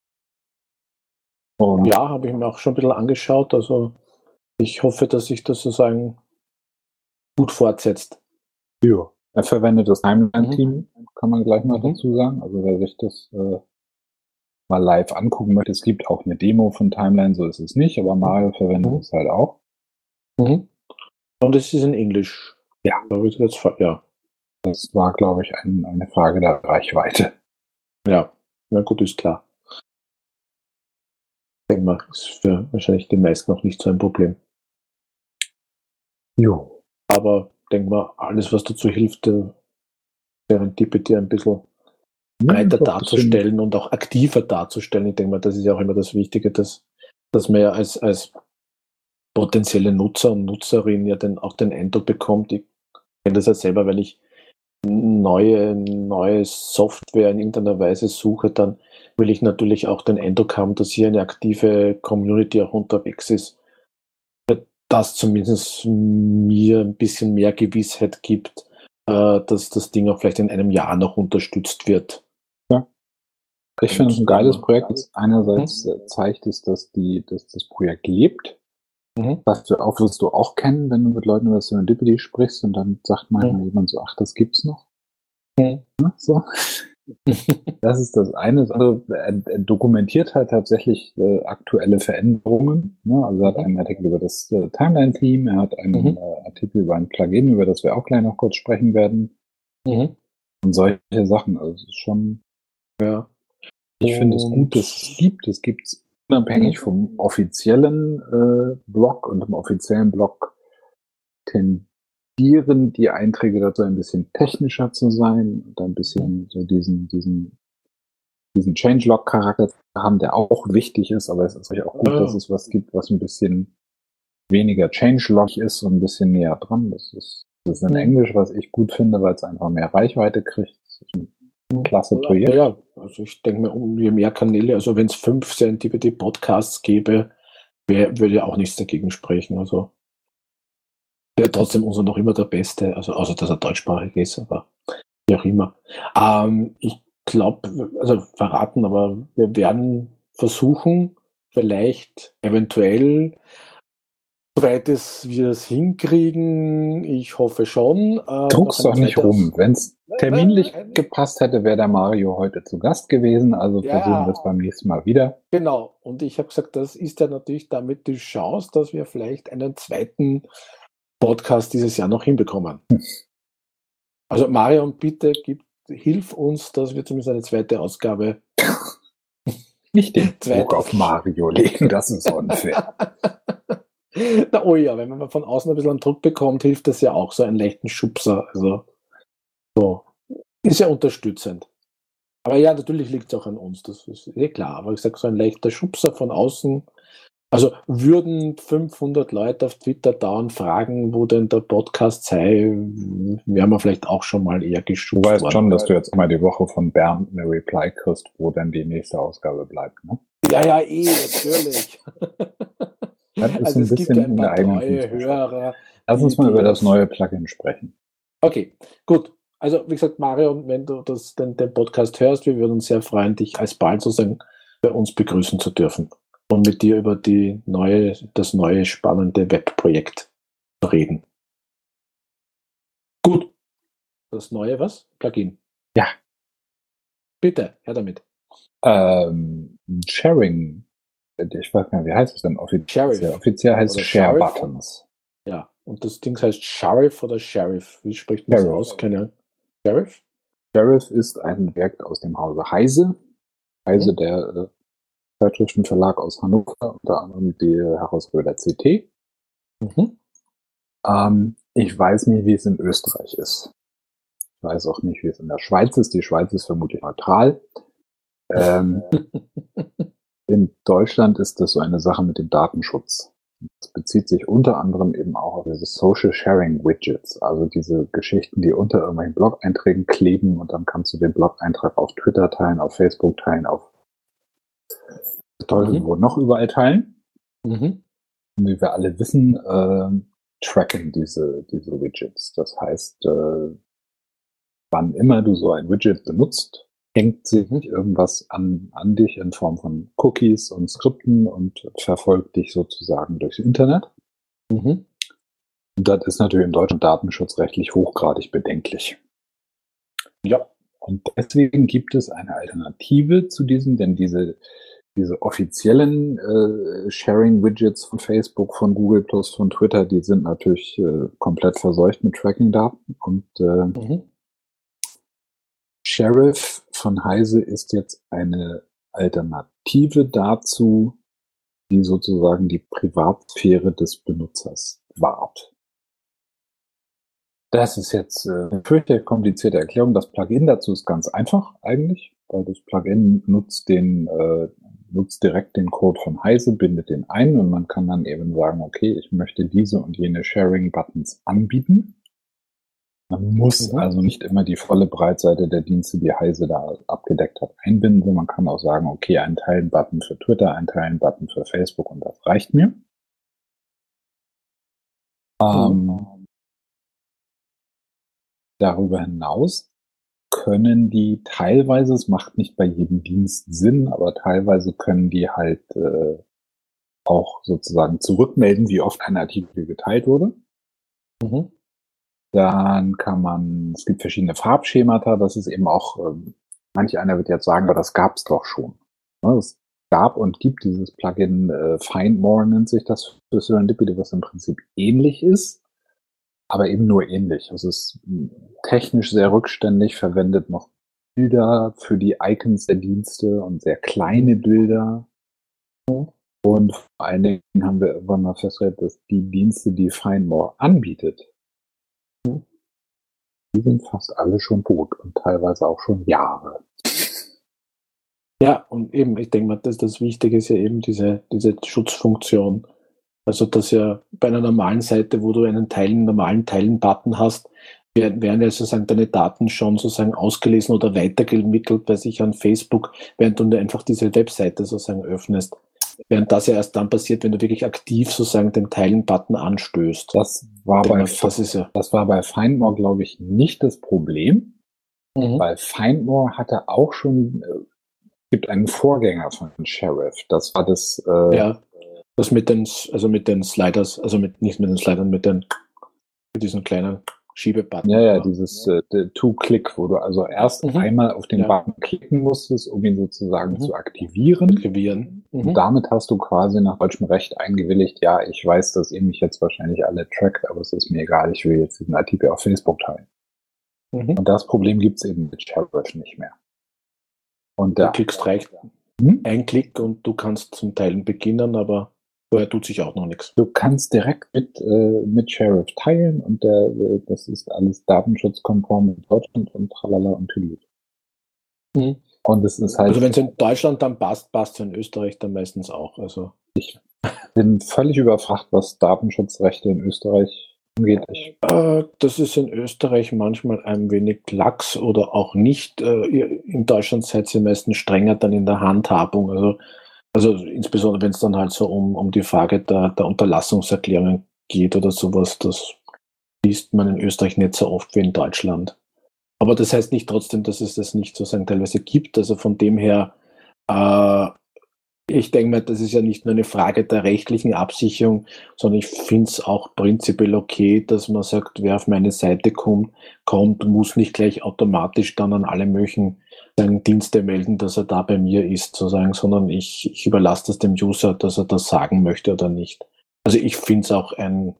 Und ja, habe ich mir auch schon ein bisschen angeschaut. Also ich hoffe, dass sich das sozusagen gut fortsetzt.
Ja, er verwendet das Timeline-Team, mhm. kann man gleich mal mhm. dazu sagen. Also wer sich das äh, mal live angucken möchte, es gibt auch eine Demo von Timeline, so ist es nicht, aber Mario verwendet mhm. es halt auch.
Mhm. Und es ist in Englisch.
Ja.
Das, ja.
Das war, glaube ich, ein, eine Frage der Reichweite.
Ja, na gut, ist klar. Ich denke mal, ist für wahrscheinlich die meisten noch nicht so ein Problem.
Jo.
Aber denke mal, alles, was dazu hilft, Serendipity ein bisschen breiter darzustellen und auch aktiver darzustellen. Ich denke mal, das ist ja auch immer das Wichtige, dass, dass man ja als, als potenzielle Nutzer und Nutzerin ja dann auch den Eindruck bekommt. Ich kenne das ja selber, wenn ich neue, neue Software in irgendeiner Weise suche, dann will ich natürlich auch den Eindruck haben, dass hier eine aktive Community auch unterwegs ist. Das zumindest mir ein bisschen mehr Gewissheit gibt, äh, dass das Ding auch vielleicht in einem Jahr noch unterstützt wird.
Ja. Ich finde es ein geiles Projekt. Einerseits mhm. zeigt es, dass, die, dass das Projekt lebt. Mhm. Das auch, wirst du auch kennen, wenn du mit Leuten über Serendipity sprichst und dann sagt manchmal mhm. jemand so, ach, das gibt's noch. Mhm. Ja, so. Das ist das eine. Also er, er dokumentiert halt tatsächlich äh, aktuelle Veränderungen. Ne? Also er hat einen Artikel über das äh, Timeline-Team, er hat einen mhm. äh, Artikel über ein Plugin, über das wir auch gleich noch kurz sprechen werden. Mhm. Und solche Sachen. Also es ist schon, ja. Ich finde es gut, dass es gibt. Es gibt es unabhängig mhm. vom offiziellen äh, Blog, und im offiziellen Blog tendieren die Einträge dazu ein bisschen technischer zu sein und ein bisschen so diesen, diesen, diesen Changelog-Charakter zu haben, der auch wichtig ist, aber es ist auch gut, dass es was gibt, was ein bisschen weniger Changelog ist und ein bisschen näher dran. Das ist, das ist in mhm. Englisch, was ich gut finde, weil es einfach mehr Reichweite kriegt. Das ist ein klasse Projekt.
Ja, ja, also ich denke mir, um je mehr Kanäle, also wenn es fünf Serendipity-Podcasts gäbe, wär, würde ja auch nichts dagegen sprechen. Also wäre trotzdem unser noch immer der Beste, also außer dass er deutschsprachig ist, aber wie auch immer. Ähm, ich glaube, also verraten, aber wir werden versuchen, vielleicht eventuell, soweit es wir es hinkriegen, ich hoffe schon.
Äh, Druck's doch nicht rum. Wenn es terminlich äh, äh, gepasst hätte, wäre der Mario heute zu Gast gewesen, also ja, versuchen wir es beim nächsten Mal wieder.
Genau, und ich habe gesagt, das ist ja natürlich damit die Chance, dass wir vielleicht einen zweiten Podcast dieses Jahr noch hinbekommen. Hm. Also Marion, bitte gib, hilf uns, dass wir zumindest eine zweite Ausgabe
nicht den Druck auf Mario legen, das ist unfair.
Na, oh ja, wenn man von außen ein bisschen einen Druck bekommt, hilft das ja auch, so einen leichten Schubser. Also so. Ist ja unterstützend. Aber ja, natürlich liegt es auch an uns, das ist eh klar. Aber ich sage, so ein leichter Schubser von außen. Also würden fünfhundert Leute auf Twitter dauernd fragen, wo denn der Podcast sei, wären wir vielleicht auch schon mal eher geschubst.
Du weißt worden. Schon, dass du jetzt mal die Woche von Bernd eine Reply kriegst, wo dann die nächste Ausgabe bleibt, ne?
Ja, ja, eh, natürlich.
Das ist also ein bisschen in der eigenen Hörer. Lass uns mal über das neue Plugin sprechen.
Okay, gut. Also, wie gesagt, Mario, wenn du das, den, den Podcast hörst, wir würden uns sehr freuen, dich alsbald sozusagen bei uns begrüßen zu dürfen und mit dir über die neue, das neue spannende Webprojekt zu reden. Gut. Das neue was? Plugin.
Ja.
Bitte, her damit.
Ähm, Sharing ich weiß gar nicht, wie heißt es denn offiziell?
Sheriff.
Offiziell heißt es Share
Sheriff.
Buttons.
Ja, und das Ding heißt Sheriff oder Sheriff. Wie spricht man das aus? Keine Ahnung. Sheriff?
Sheriff ist ein Werk aus dem Hause Heise. Heise, mhm. der äh, Zeitschriftenverlag aus Hannover, unter anderem die Herausgeber C T. Mhm. Ähm, ich weiß nicht, wie es in Österreich ist. Ich weiß auch nicht, wie es in der Schweiz ist. Die Schweiz ist vermutlich neutral. Ähm, in Deutschland ist das so eine Sache mit dem Datenschutz. Das bezieht sich unter anderem eben auch auf diese Social Sharing Widgets, also diese Geschichten, die unter irgendwelchen Blog-Einträgen kleben und dann kannst du den Blog-Eintrag auf Twitter teilen, auf Facebook teilen, auf Teufel wo noch überall teilen. Mhm. Und wie wir alle wissen, äh, tracken diese, diese Widgets. Das heißt, äh, wann immer du so ein Widget benutzt, hängt sich irgendwas an, an dich in Form von Cookies und Skripten und verfolgt dich sozusagen durchs Internet. Mhm. Und das ist natürlich in Deutschland datenschutzrechtlich hochgradig bedenklich. Ja. Und deswegen gibt es eine Alternative zu diesem, denn diese, diese offiziellen äh, Sharing-Widgets von Facebook, von Google Plus, von Twitter, die sind natürlich äh, komplett verseucht mit Tracking-Daten und äh, mhm. Sheriff von Heise ist jetzt eine Alternative dazu, die sozusagen die Privatsphäre des Benutzers wahrt. Das ist jetzt äh, eine fürchterlich komplizierte Erklärung. Das Plugin dazu ist ganz einfach eigentlich, weil das Plugin nutzt den äh, nutzt direkt den Code von Heise, bindet den ein und man kann dann eben sagen, okay, ich möchte diese und jene Sharing-Buttons anbieten. Man muss mhm. also nicht immer die volle Breitseite der Dienste, die Heise da abgedeckt hat, einbinden, sondern man kann auch sagen, okay, ein Teilen-Button für Twitter, ein Teilen-Button für Facebook und das reicht mir. Mhm. Ähm, darüber hinaus können die teilweise, es macht nicht bei jedem Dienst Sinn, aber teilweise können die halt äh, auch sozusagen zurückmelden, wie oft ein Artikel geteilt wurde. Mhm. Dann kann man, es gibt verschiedene Farbschemata, das ist eben auch, ähm, manch einer wird jetzt sagen, aber das gab es doch schon. Ne, es gab und gibt dieses Plugin äh, Find More, nennt sich das für Serendipity, was im Prinzip ähnlich ist, aber eben nur ähnlich. Es ist technisch sehr rückständig, verwendet noch Bilder für die Icons der Dienste und sehr kleine Bilder. Und vor allen Dingen haben wir irgendwann mal festgestellt, dass die Dienste, die Find More anbietet, die sind fast alle schon tot und teilweise auch schon Jahre.
Ja, und eben, ich denke mal, dass das Wichtige ist ja eben diese, diese Schutzfunktion. Also, dass ja bei einer normalen Seite, wo du einen Teilen, normalen Teilen-Button hast, werden, werden ja sozusagen deine Daten schon sozusagen ausgelesen oder weitergemittelt bei sich an Facebook, während du einfach diese Webseite sozusagen öffnest. Während das ja erst dann passiert, wenn du wirklich aktiv sozusagen den Teilen-Button anstößt.
Das war bei, das ist ja. das war bei Find More, glaube ich, nicht das Problem, mhm. weil Find More hatte auch schon, äh, gibt einen Vorgänger von Sheriff. Das war das, äh,
ja, das mit den, also mit den Sliders, also mit, nicht mit den Slidern, mit den, mit diesen kleinen Schiebebutton.
Ja, ja, dieses äh, Two-Click, wo du also erst mhm. einmal auf den ja. Button klicken musstest, um ihn sozusagen mhm. zu aktivieren.
Aktivieren. Mhm.
Und damit hast du quasi nach deutschem Recht eingewilligt, ja, ich weiß, dass ihr mich jetzt wahrscheinlich alle trackt, aber es ist mir egal, ich will jetzt diesen Artikel auf Facebook teilen. Mhm. Und das Problem gibt's eben mit Sheriff nicht mehr. Und
du klickst reicht hm? ein Klick und du kannst zum Teilen beginnen, aber vorher tut sich auch noch nichts.
Du kannst direkt mit, äh, mit Sheriff teilen und der, äh, das ist alles datenschutzkonform in Deutschland und tralala und tüdelü. Mhm. Und es ist halt.
Also wenn es in Deutschland dann passt, passt es in Österreich dann meistens auch. Also
ich bin völlig überfragt, was Datenschutzrechte in Österreich angeht. Ich
äh, das ist in Österreich manchmal ein wenig lax oder auch nicht. Äh, in Deutschland seid ihr meistens strenger dann in der Handhabung. Also Also insbesondere, wenn es dann halt so um, um die Frage der, der Unterlassungserklärung geht oder sowas, das liest man in Österreich nicht so oft wie in Deutschland. Aber das heißt nicht trotzdem, dass es das nicht sozusagen teilweise gibt. Also von dem her, äh, Ich denke mal, das ist ja nicht nur eine Frage der rechtlichen Absicherung, sondern ich finde es auch prinzipiell okay, dass man sagt, wer auf meine Seite kommt, kommt, muss nicht gleich automatisch dann an alle möglichen sagen, Dienste melden, dass er da bei mir ist, sozusagen, sondern ich, ich überlasse das dem User, dass er das sagen möchte oder nicht. Also ich finde es auch ein,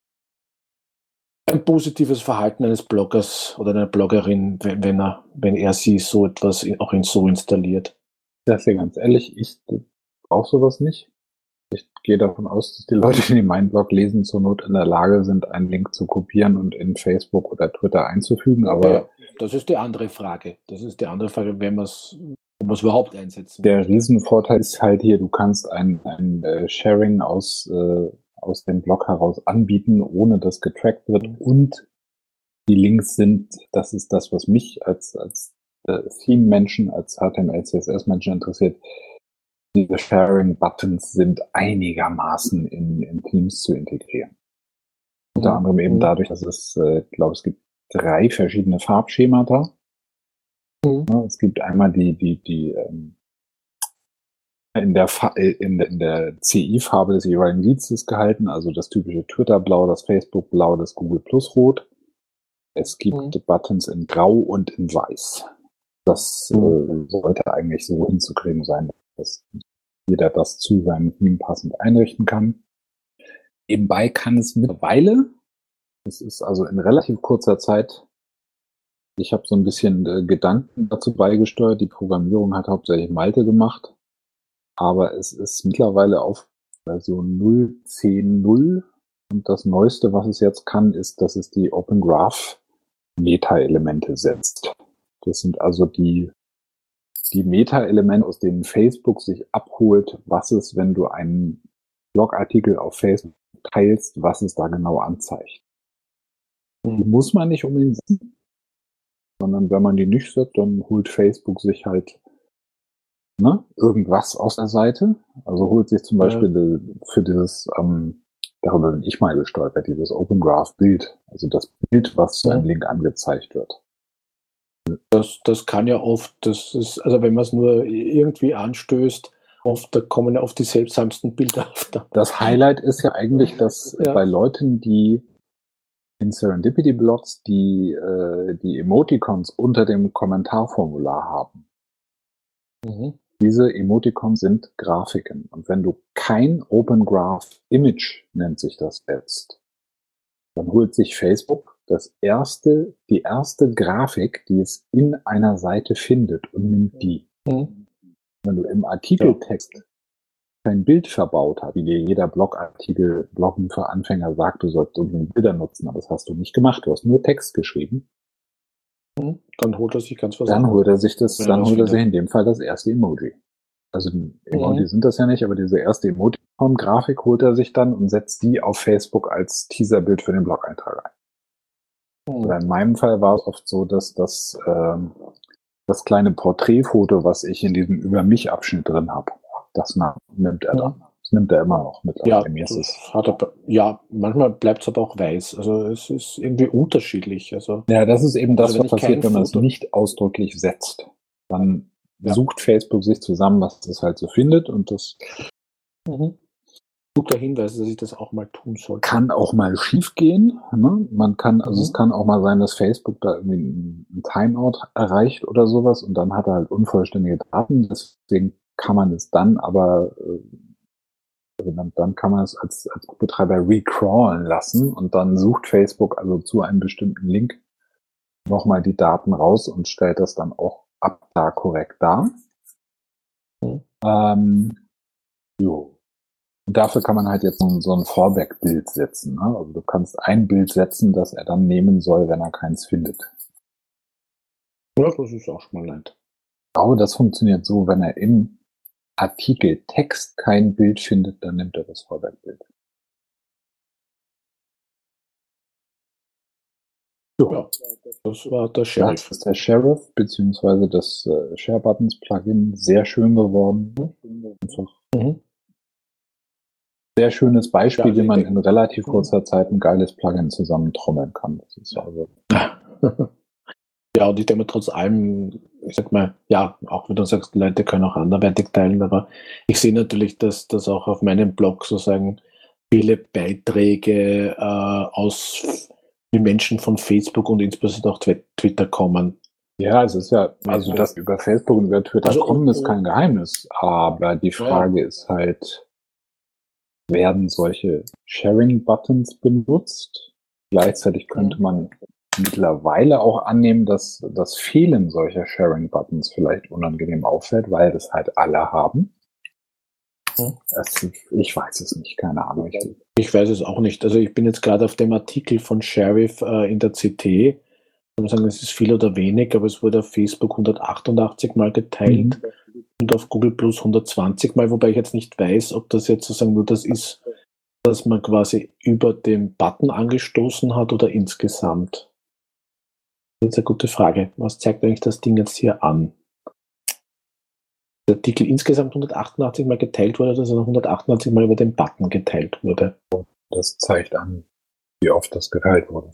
ein positives Verhalten eines Bloggers oder einer Bloggerin, wenn, wenn er, wenn er sie so etwas auch in so installiert.
Das ist ja ganz ehrlich, ich brauche sowas nicht. Ich gehe davon aus, dass die Leute, die meinen Blog lesen, zur Not in der Lage sind, einen Link zu kopieren und in Facebook oder Twitter einzufügen. Aber
ja, das ist die andere Frage. Das ist die andere Frage, wenn man es überhaupt einsetzen
der will. Riesenvorteil ist halt hier, du kannst ein, ein äh, Sharing aus, äh, aus dem Blog heraus anbieten, ohne dass getrackt wird. Mhm. Und die Links sind, das ist das, was mich als, als äh, Theme-Menschen, als H T M L, C S S-Menschen interessiert. Diese Sharing-Buttons sind einigermaßen in, in Themes zu integrieren. Mhm. Unter anderem eben dadurch, dass es, äh, ich glaube, es gibt drei verschiedene Farbschemata. Mhm. Ja, es gibt einmal die, die, die ähm, in der, Fa- in der, in der C I-Farbe des jeweiligen Leads ist gehalten, also das typische Twitter-Blau, das Facebook-Blau, das Google Plus-Rot. Es gibt mhm. Buttons in Grau und in Weiß. Das mhm. äh, sollte eigentlich so hinzukriegen sein, dass jeder das zu seinem Theme passend einrichten kann. Nebenbei kann es mittlerweile, es ist also in relativ kurzer Zeit, ich habe so ein bisschen äh, Gedanken dazu beigesteuert, die Programmierung hat hauptsächlich Malte gemacht, aber es ist mittlerweile auf Version null Punkt zehn Punkt null und das Neueste, was es jetzt kann, ist, dass es die Open Graph Meta-Elemente setzt. Das sind also die die Meta-Elemente, aus denen Facebook sich abholt, was es, wenn du einen Blogartikel auf Facebook teilst, was es da genau anzeigt. Die muss man nicht unbedingt sehen, sondern wenn man die nicht setzt, dann holt Facebook sich halt ne, irgendwas aus der Seite. Also holt sich zum Beispiel ja. die, für dieses, ähm, darüber bin ich mal gestolpert, dieses Open Graph Bild, also das Bild, was zu ja. einem Link angezeigt wird.
Das, das kann ja oft, das ist, also wenn man es nur irgendwie anstößt, oft, da kommen ja oft die seltsamsten Bilder auf.
Das Highlight ist ja eigentlich, dass ja. bei Leuten, die in Serendipity-Blogs die, äh, die Emoticons unter dem Kommentarformular haben. Mhm. Diese Emoticons sind Grafiken. Und wenn du kein Open Graph Image, nennt sich das jetzt, dann holt sich Facebook das erste, die erste Grafik, die es in einer Seite findet und nimmt die. Mhm. Wenn du im Artikeltext ja. kein Bild verbaut hast, wie dir jeder Blogartikel, Bloggen für Anfänger sagt, du sollst unbedingt Bilder nutzen, aber das hast du nicht gemacht, du hast nur Text geschrieben.
Mhm. Dann holt er sich ganz was
Dann holt er sich das, dann holt er sich in dem Fall das erste Emoji. Also die Emoji mhm. sind das ja nicht, aber diese erste Emoticon-Grafik holt er sich dann und setzt die auf Facebook als Teaserbild für den Blog-Eintrag ein. Oder in meinem Fall war es oft so, dass das, ähm, das kleine Porträtfoto, was ich in diesem Über-mich-Abschnitt drin habe, das nimmt er dann. Das nimmt er immer noch mit.
Ja, hat er, ja, manchmal bleibt es aber auch weiß. Also es ist irgendwie unterschiedlich. Also,
ja, das ist eben das, also was passiert, wenn man es nicht ausdrücklich setzt. Dann ja. sucht Facebook sich zusammen, was es halt so findet und das
mhm. guter Hinweis, dass ich das auch mal tun soll.
Kann auch mal schief gehen. Ne? Man kann, also mhm. es kann auch mal sein, dass Facebook da irgendwie ein Timeout erreicht oder sowas und dann hat er halt unvollständige Daten. Deswegen kann man es dann aber, also dann, dann kann man es als, als Betreiber recrawlen lassen und dann sucht Facebook also zu einem bestimmten Link nochmal die Daten raus und stellt das dann auch ab da korrekt dar. Mhm. Ähm, jo. Und dafür kann man halt jetzt so ein, so ein Fallback-Bild setzen. Ne? Also du kannst ein Bild setzen, das er dann nehmen soll, wenn er keins findet.
Ja, das ist auch schon mal nett.
Aber das funktioniert so, wenn er im Artikeltext kein Bild findet, dann nimmt er das Fallback-Bild.
So. Ja, das war der Sheriff.
Das ist der Sheriff, beziehungsweise das äh, Share-Buttons-Plugin. Sehr schön geworden. Einfach. Mhm. Sehr schönes Beispiel, ja, wie man in relativ kurzer Zeit ein geiles Plugin zusammentrommeln kann. Das ist also
ja, und ich denke mal, trotz allem, ich sag mal, ja, auch wie du sagst, Leute können auch anderweitig teilen, aber ich sehe natürlich, dass das auch auf meinem Blog sozusagen viele Beiträge äh, aus die Menschen von Facebook und insbesondere auch Twitter kommen.
Ja, es ist ja, also dass über Facebook und über Twitter also, kommen, ist kein Geheimnis. Aber die Frage ja. ist halt, werden solche Sharing-Buttons benutzt? Gleichzeitig könnte man mittlerweile auch annehmen, dass das Fehlen solcher Sharing-Buttons vielleicht unangenehm auffällt, weil das halt alle haben. Das, ich weiß es nicht, keine Ahnung. Ich,
ich weiß es auch nicht. Also ich bin jetzt gerade auf dem Artikel von Sheriff äh, in der C T. Ich kann sagen, es ist viel oder wenig, aber es wurde auf Facebook hundertachtundachtzig Mal geteilt mhm. und auf Google Plus hundertzwanzig Mal, wobei ich jetzt nicht weiß, ob das jetzt sozusagen nur das ist, dass man quasi über den Button angestoßen hat oder insgesamt. Das ist eine gute Frage. Was zeigt eigentlich das Ding jetzt hier an? Der Artikel insgesamt hundertachtundachtzig Mal geteilt wurde, dass er hundertachtundachtzig Mal über den Button geteilt wurde.
Das zeigt an, wie oft das geteilt wurde.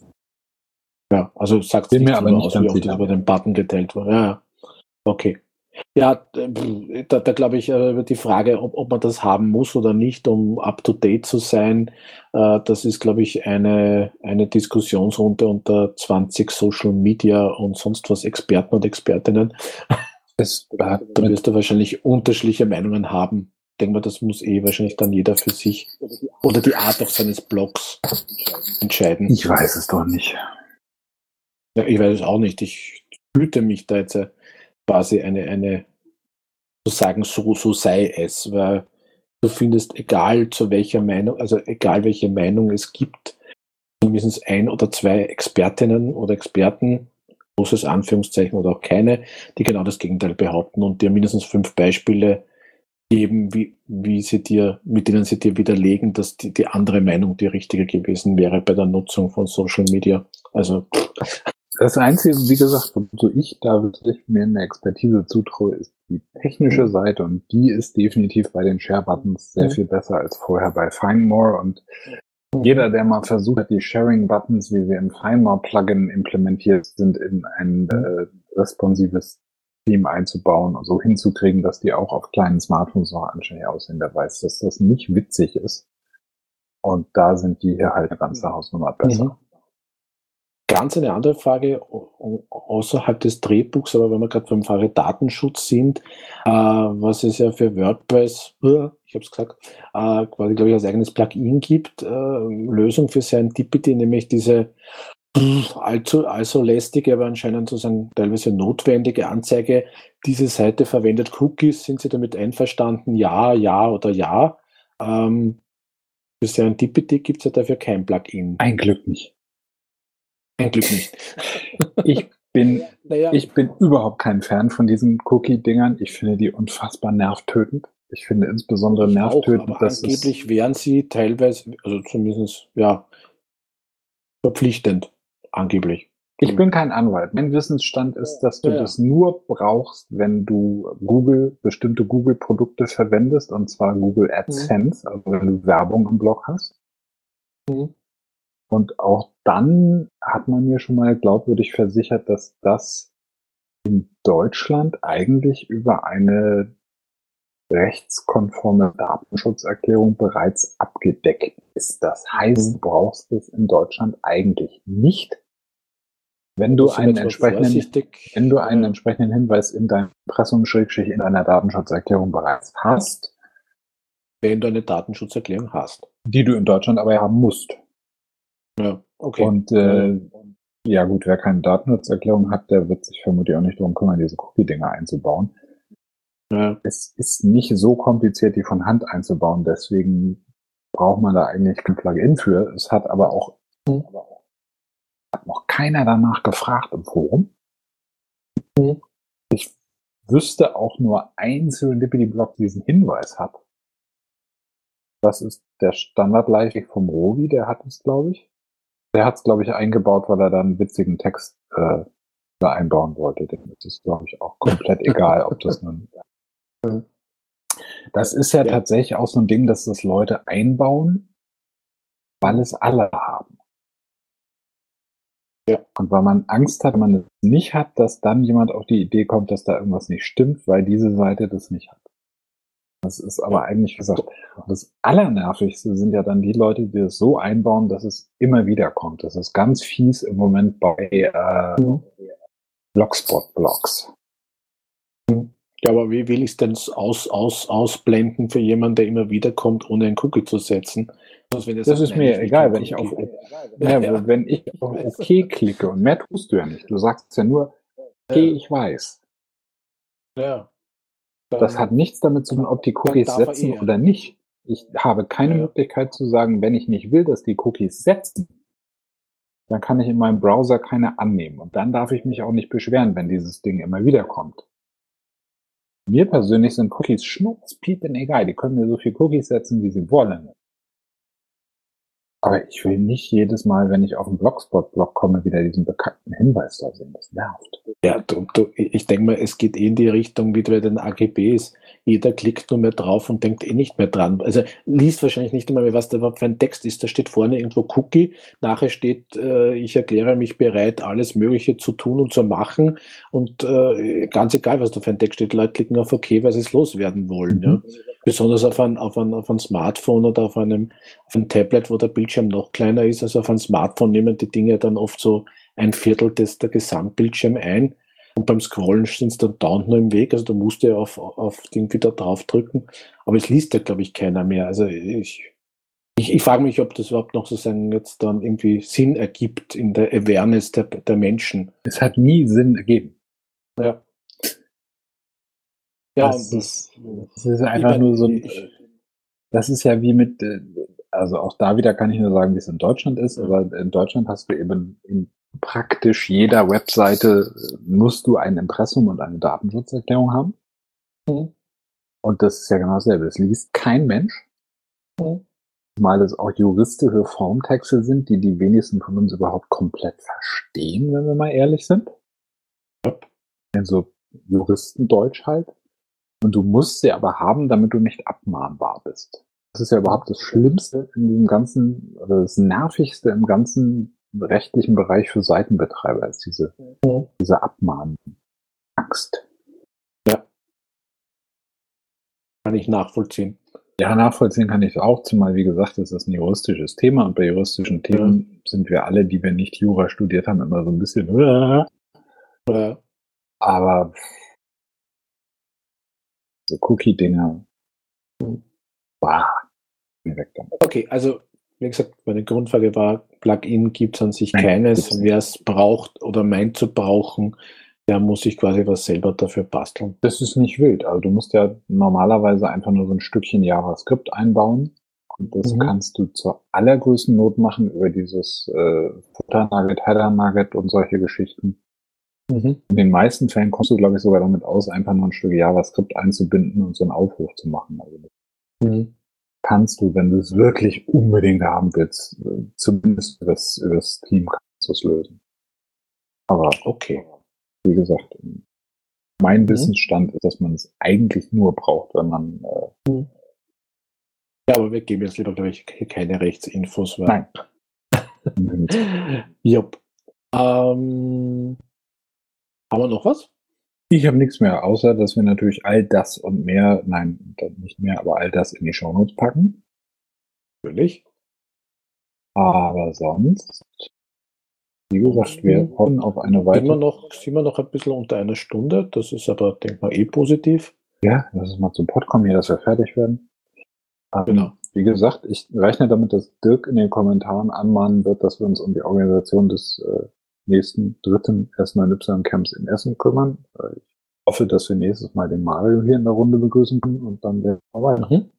Ja, also sagt es
mir aber nicht
aus, wie oft das über den Button geteilt wurde. Ja, okay. Ja, da, da glaube ich, äh, die Frage, ob, ob man das haben muss oder nicht, um up-to-date zu sein, äh, das ist, glaube ich, eine, eine Diskussionsrunde unter zwanzig Social Media und sonst was Experten und Expertinnen. Das, da wirst du wahrscheinlich unterschiedliche Meinungen haben. Ich denke mal, das muss eh wahrscheinlich dann jeder für sich oder die Art auch seines Blogs entscheiden.
Ich weiß es doch nicht.
Ja, ich weiß es auch nicht. Ich hüte mich da jetzt quasi eine, eine zu sagen, so, so sei es, weil du findest, egal zu welcher Meinung, also egal welche Meinung es gibt, mindestens ein oder zwei Expertinnen oder Experten, großes Anführungszeichen oder auch keine, die genau das Gegenteil behaupten und dir mindestens fünf Beispiele geben, wie, wie sie dir, mit denen sie dir widerlegen, dass die, die andere Meinung die richtige gewesen wäre bei der Nutzung von Social Media. Also
das Einzige, wie gesagt, wozu ich da wirklich mir eine Expertise zutraue, ist die technische mhm. Seite und die ist definitiv bei den Share-Buttons sehr mhm. viel besser als vorher bei FindMore und mhm. jeder, der mal versucht hat, die Sharing-Buttons, wie sie im FindMore-Plugin implementiert sind, in ein mhm. äh, responsives Theme einzubauen und so hinzukriegen, dass die auch auf kleinen Smartphones noch anständig aussehen, der weiß, dass das nicht witzig ist und da sind die hier halt eine ganze Hausnummer besser. Mhm.
Ganz eine andere Frage außerhalb des Drehbuchs, aber wenn wir gerade beim Fall Datenschutz sind, äh, was es ja für WordPress, ich habe es gesagt, äh, quasi glaube ich als eigenes Plugin gibt, äh, Lösung für Serendipity, nämlich diese allzu allzu lästige, aber anscheinend sozusagen teilweise notwendige Anzeige, diese Seite verwendet Cookies, sind Sie damit einverstanden? Ja, ja oder ja. Ähm, für Serendipity gibt es ja dafür kein Plugin.
Ein Glück nicht.
Ein Glück nicht.
Ich bin, naja. ich bin überhaupt kein Fan von diesen Cookie-Dingern. Ich finde die unfassbar nervtötend. Ich finde insbesondere ich nervtötend,
auch, aber dass angeblich wären sie teilweise, also zumindest, ja, verpflichtend, angeblich.
Ich bin kein Anwalt. Mein Wissensstand ist, dass du ja. das nur brauchst, wenn du Google, bestimmte Google-Produkte verwendest, und zwar Google AdSense, mhm. also wenn du Werbung im Blog hast. Mhm. Und auch dann hat man mir schon mal glaubwürdig versichert, dass das in Deutschland eigentlich über eine rechtskonforme Datenschutzerklärung bereits abgedeckt ist. Das heißt, du brauchst es in Deutschland eigentlich nicht. Wenn du einen entsprechenden, wenn du einen entsprechenden Hinweis in deinem Impressum schrägstrich in deiner Datenschutzerklärung bereits hast.
Wenn du eine Datenschutzerklärung hast.
Die du in Deutschland aber haben musst.
Ja, okay.
Und äh, ja gut, wer keine Datenschutzerklärung hat, der wird sich vermutlich auch nicht darum kümmern, diese Cookie-Dinger einzubauen. Ja. Es ist nicht so kompliziert, die von Hand einzubauen, deswegen braucht man da eigentlich kein Plugin für. Es hat aber auch, mhm. aber auch hat noch keiner danach gefragt im Forum. Mhm. Ich wüsste auch nur ein Serendipity-Blog, diesen Hinweis hat. Das ist der Standard-Live vom Rovi, der hat es, glaube ich. Der hat es, glaube ich, eingebaut, weil er dann einen witzigen Text äh, da einbauen wollte. Dem ist es, glaube ich, auch komplett egal, ob das nun... Das ist ja, ja tatsächlich auch so ein Ding, dass das Leute einbauen, weil es alle haben.
Ja.
Und weil man Angst hat, wenn man es nicht hat, dass dann jemand auf die Idee kommt, dass da irgendwas nicht stimmt, weil diese Seite das nicht hat. Das ist aber ja. eigentlich gesagt, das Allernervigste sind ja dann die Leute, die es so einbauen, dass es immer wieder kommt. Das ist ganz fies im Moment bei äh, mhm. Blogspot-Blogs.
Ja, aber wie will ich es denn aus, aus, ausblenden für jemanden, der immer wieder kommt, ohne einen Cookie zu setzen?
Also wenn das sagt, ist nein, mir egal, wenn ich, auf, ja, ja. wenn ich auf OK klicke, und mehr tust du ja nicht. Du sagst ja nur, okay, ja. ich weiß.
Ja.
Das hat nichts damit zu tun, ob die Cookies setzen oder nicht. Ich habe keine ja. Möglichkeit zu sagen, wenn ich nicht will, dass die Cookies setzen, dann kann ich in meinem Browser keine annehmen. Und dann darf ich mich auch nicht beschweren, wenn dieses Ding immer wieder kommt. Mir persönlich sind Cookies schnurzpiepen egal. Die können mir so viel Cookies setzen, wie sie wollen. Aber ich will nicht jedes Mal, wenn ich auf einen Blogspot-Blog komme, wieder diesen bekannten Hinweis da sehen. Das nervt.
Ja, du, du, ich denke mal, es geht eh in die Richtung wie bei den A G Bs. Jeder klickt nur mehr drauf und denkt eh nicht mehr dran. Also liest wahrscheinlich nicht einmal, was da überhaupt für ein Text ist. Da steht vorne irgendwo Cookie, nachher steht, äh, ich erkläre mich bereit, alles Mögliche zu tun und zu machen. Und äh, ganz egal, was da für ein Text steht, Leute klicken auf OK, weil sie es loswerden wollen. Mhm. Ja? Besonders auf ein, auf, ein, auf ein Smartphone oder auf einem, auf einem Tablet, wo der Bildschirm noch kleiner ist. Also auf einem Smartphone nehmen die Dinge dann oft so ein Viertel des der Gesamtbildschirm ein. Und beim Scrollen sind es dann dauernd nur im Weg. Also da musst du ja auf, auf den wieder draufdrücken. Aber es liest ja, glaube ich, keiner mehr. Also ich, ich, ich frage mich, ob das überhaupt noch sozusagen jetzt dann irgendwie Sinn ergibt in der Awareness der, der Menschen.
Es hat nie Sinn ergeben.
Ja.
Ja, das, ist, das ist einfach nur so ein, das ist ja wie mit, also auch da wieder kann ich nur sagen, wie es in Deutschland ist, ja. Aber in Deutschland hast du eben in praktisch jeder Webseite musst du ein Impressum und eine Datenschutzerklärung haben. Mhm. Und das ist ja genau dasselbe. Das liest kein Mensch. Mhm. Mal es auch juristische Formtexte sind, die die wenigsten von uns überhaupt komplett verstehen, wenn wir mal ehrlich sind. Ja. Also Juristendeutsch halt. Und du musst sie aber haben, damit du nicht abmahnbar bist. Das ist ja überhaupt das Schlimmste in diesem ganzen, oder das Nervigste im ganzen rechtlichen Bereich für Seitenbetreiber, ist diese, mhm. diese Abmahnangst.
Ja. Kann ich nachvollziehen.
Ja, nachvollziehen kann ich auch, zumal, wie gesagt, das ist ein juristisches Thema und bei juristischen Themen ja. sind wir alle, die wir nicht Jura studiert haben, immer so ein bisschen, ja. Aber so Cookie-Dinger, wow, weg damit.
Okay, also wie gesagt, meine Grundfrage war, Plugin gibt es an sich Nein, keines. Wer es braucht oder meint zu brauchen, der muss sich quasi was selber dafür basteln.
Das ist nicht wild. Also du musst ja normalerweise einfach nur so ein Stückchen JavaScript einbauen. Und das mhm. kannst du zur allergrößten Not machen über dieses äh, Footer-Nugget, Header-Nugget und solche Geschichten. Mhm. In den meisten Fällen kommst du, glaube ich, sogar damit aus, einfach nur ein Stück JavaScript einzubinden und so einen Aufruf zu machen. Also mhm. kannst du, wenn du es wirklich unbedingt haben willst, zumindest über das, über das Team kannst du es lösen. Aber okay, wie gesagt, mein mhm. Wissensstand ist, dass man es eigentlich nur braucht, wenn man äh,
mhm. ja, aber wir geben jetzt lieber, glaube ich, keine Rechtsinfos. Weil
Nein.
Jupp. Ähm, haben wir noch was?
Ich habe nichts mehr, außer dass wir natürlich all das und mehr, nein, nicht mehr, aber all das in die Shownotes packen.
Natürlich.
Aber sonst, wie gesagt, wir hoffen auf eine weitere...
Sind wir noch, sind wir noch ein bisschen unter einer Stunde, das ist aber, denke ich mal, eh positiv.
Ja, lass uns mal zum Pod kommen hier, dass wir fertig werden.
Genau.
Ähm, wie gesagt, ich rechne damit, dass Dirk in den Kommentaren anmahnen wird, dass wir uns um die Organisation des äh, nächsten dritten S neun Y Camps in Essen kümmern. Ich hoffe, dass wir nächstes Mal den Mario hier in der Runde begrüßen können und dann werden wir weiter.
Mhm.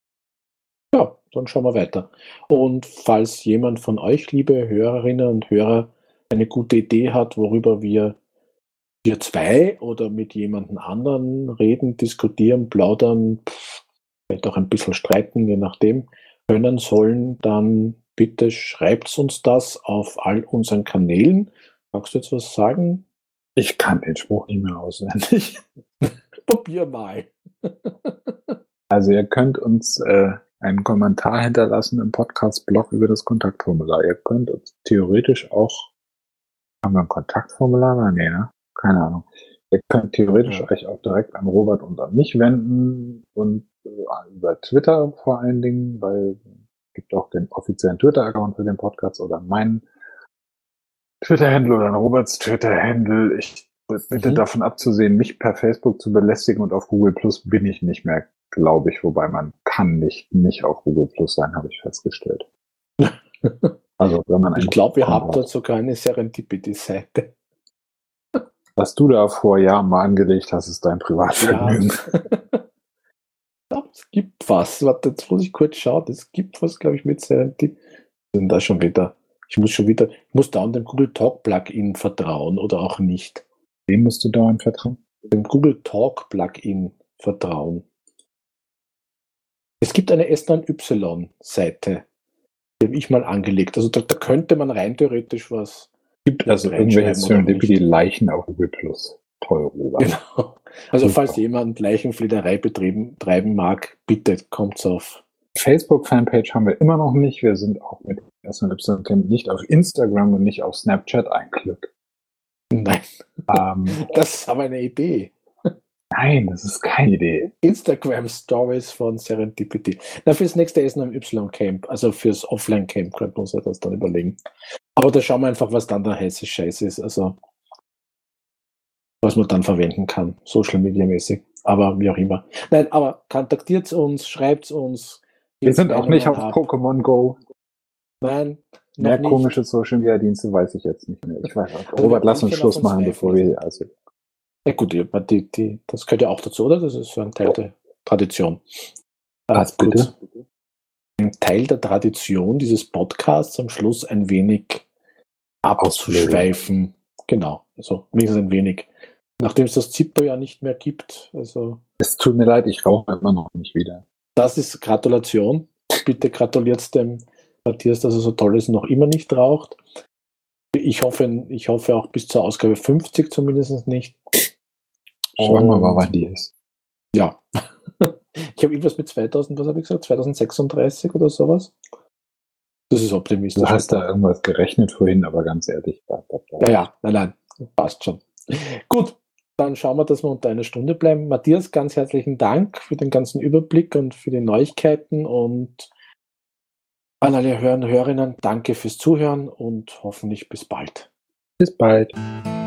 Ja, dann schauen wir weiter. Und falls jemand von euch, liebe Hörerinnen und Hörer, eine gute Idee hat, worüber wir, wir zwei oder mit jemandem anderen reden, diskutieren, plaudern, pff, vielleicht auch ein bisschen streiten, je nachdem, können sollen, dann bitte schreibt uns das auf all unseren Kanälen. Magst du jetzt was sagen?
Ich kann den Spruch nicht mehr auswendig.
Probier mal.
Also ihr könnt uns äh, einen Kommentar hinterlassen im Podcast-Blog über das Kontaktformular. Ihr könnt uns theoretisch auch Haben wir ein Kontaktformular? Nee, ne? Keine Ahnung. Ihr könnt theoretisch ja. euch auch direkt an Robert und an mich wenden und äh, über Twitter vor allen Dingen, weil es gibt auch den offiziellen Twitter-Account für den Podcast oder meinen Twitter-Handle oder Roberts Twitter-Handle. Ich bitte mhm. davon abzusehen, mich per Facebook zu belästigen, und auf Google Plus bin ich nicht mehr, glaube ich, wobei man kann nicht nicht auf Google Plus sein, habe ich festgestellt. Also wenn man
ich glaube, ihr habt dort sogar eine Serendipity-Seite.
Was du da vor Jahren mal angelegt hast, ist dein Privatvergnügen.
Ja. Ich glaube, es gibt was. Warte, jetzt muss ich kurz schauen. Es gibt was, glaube ich, mit Serendipity. Sind da schon wieder? Ich muss schon wieder, ich muss da an dem Google Talk Plugin vertrauen oder auch nicht.
Wem musst du dauernd vertrauen?
Dem Google Talk Plugin vertrauen. Es gibt eine S neun Y Seite, die habe ich mal angelegt. Also da, da könnte man rein theoretisch was.
Gibt also irgendwelche Serendipity-Leichen auf Google Plus. Toll, Robert.
Genau. Also super. Falls jemand Leichenflederei betreiben, treiben mag, bitte kommt's auf.
Facebook-Fanpage haben wir immer noch nicht. Wir sind auch mit S neun Y nicht auf Instagram und nicht auf Snapchat ein Glück.
Nein. Ähm, das ist aber eine Idee.
Nein, das ist keine Idee.
Instagram Stories von Serendipity. Na, fürs nächste S neun Y Camp, also fürs Offline Camp, könnte man sich das dann überlegen. Aber da schauen wir einfach, was dann der heiße Scheiß ist, also was man dann verwenden kann, Social Media mäßig. Aber wie auch immer. Nein, aber kontaktiert uns, schreibt uns.
Wir sind auch nicht auf habt. Pokémon Go.
Nein.
Mehr nicht. Komische Social Media Dienste weiß ich jetzt nicht mehr. Ich weiß auch. Also Robert, lass uns Schluss uns machen, bevor wir also.
Ja gut, die, die, das gehört ja auch dazu, oder? Das ist so ein Teil der Tradition.
Was äh, bitte?
Ein Teil der Tradition dieses Podcasts, am Schluss ein wenig abzuschweifen. Genau, also wenigstens ein wenig. Nachdem es das Zippo ja nicht mehr gibt. Also
es tut mir leid, ich rauche immer noch nicht wieder.
Das ist Gratulation. Bitte gratuliert dem Matthias, dass er so toll ist und noch immer nicht raucht. Ich hoffe, ich hoffe auch bis zur Ausgabe fünfzig zumindest nicht.
Schauen wir mal, wann die ist.
Ja. Ich habe irgendwas mit zweitausend, was habe ich gesagt? zweitausendsechsunddreißig oder sowas? Das ist optimistisch.
Du hast da irgendwas gerechnet vorhin, aber ganz ehrlich. Da, da, da.
Ja, ja, nein, nein, passt schon. Gut, dann schauen wir, dass wir unter einer Stunde bleiben. Matthias, ganz herzlichen Dank für den ganzen Überblick und für die Neuigkeiten, und an alle Hörer und Hörerinnen, danke fürs Zuhören und hoffentlich bis bald.
Bis bald.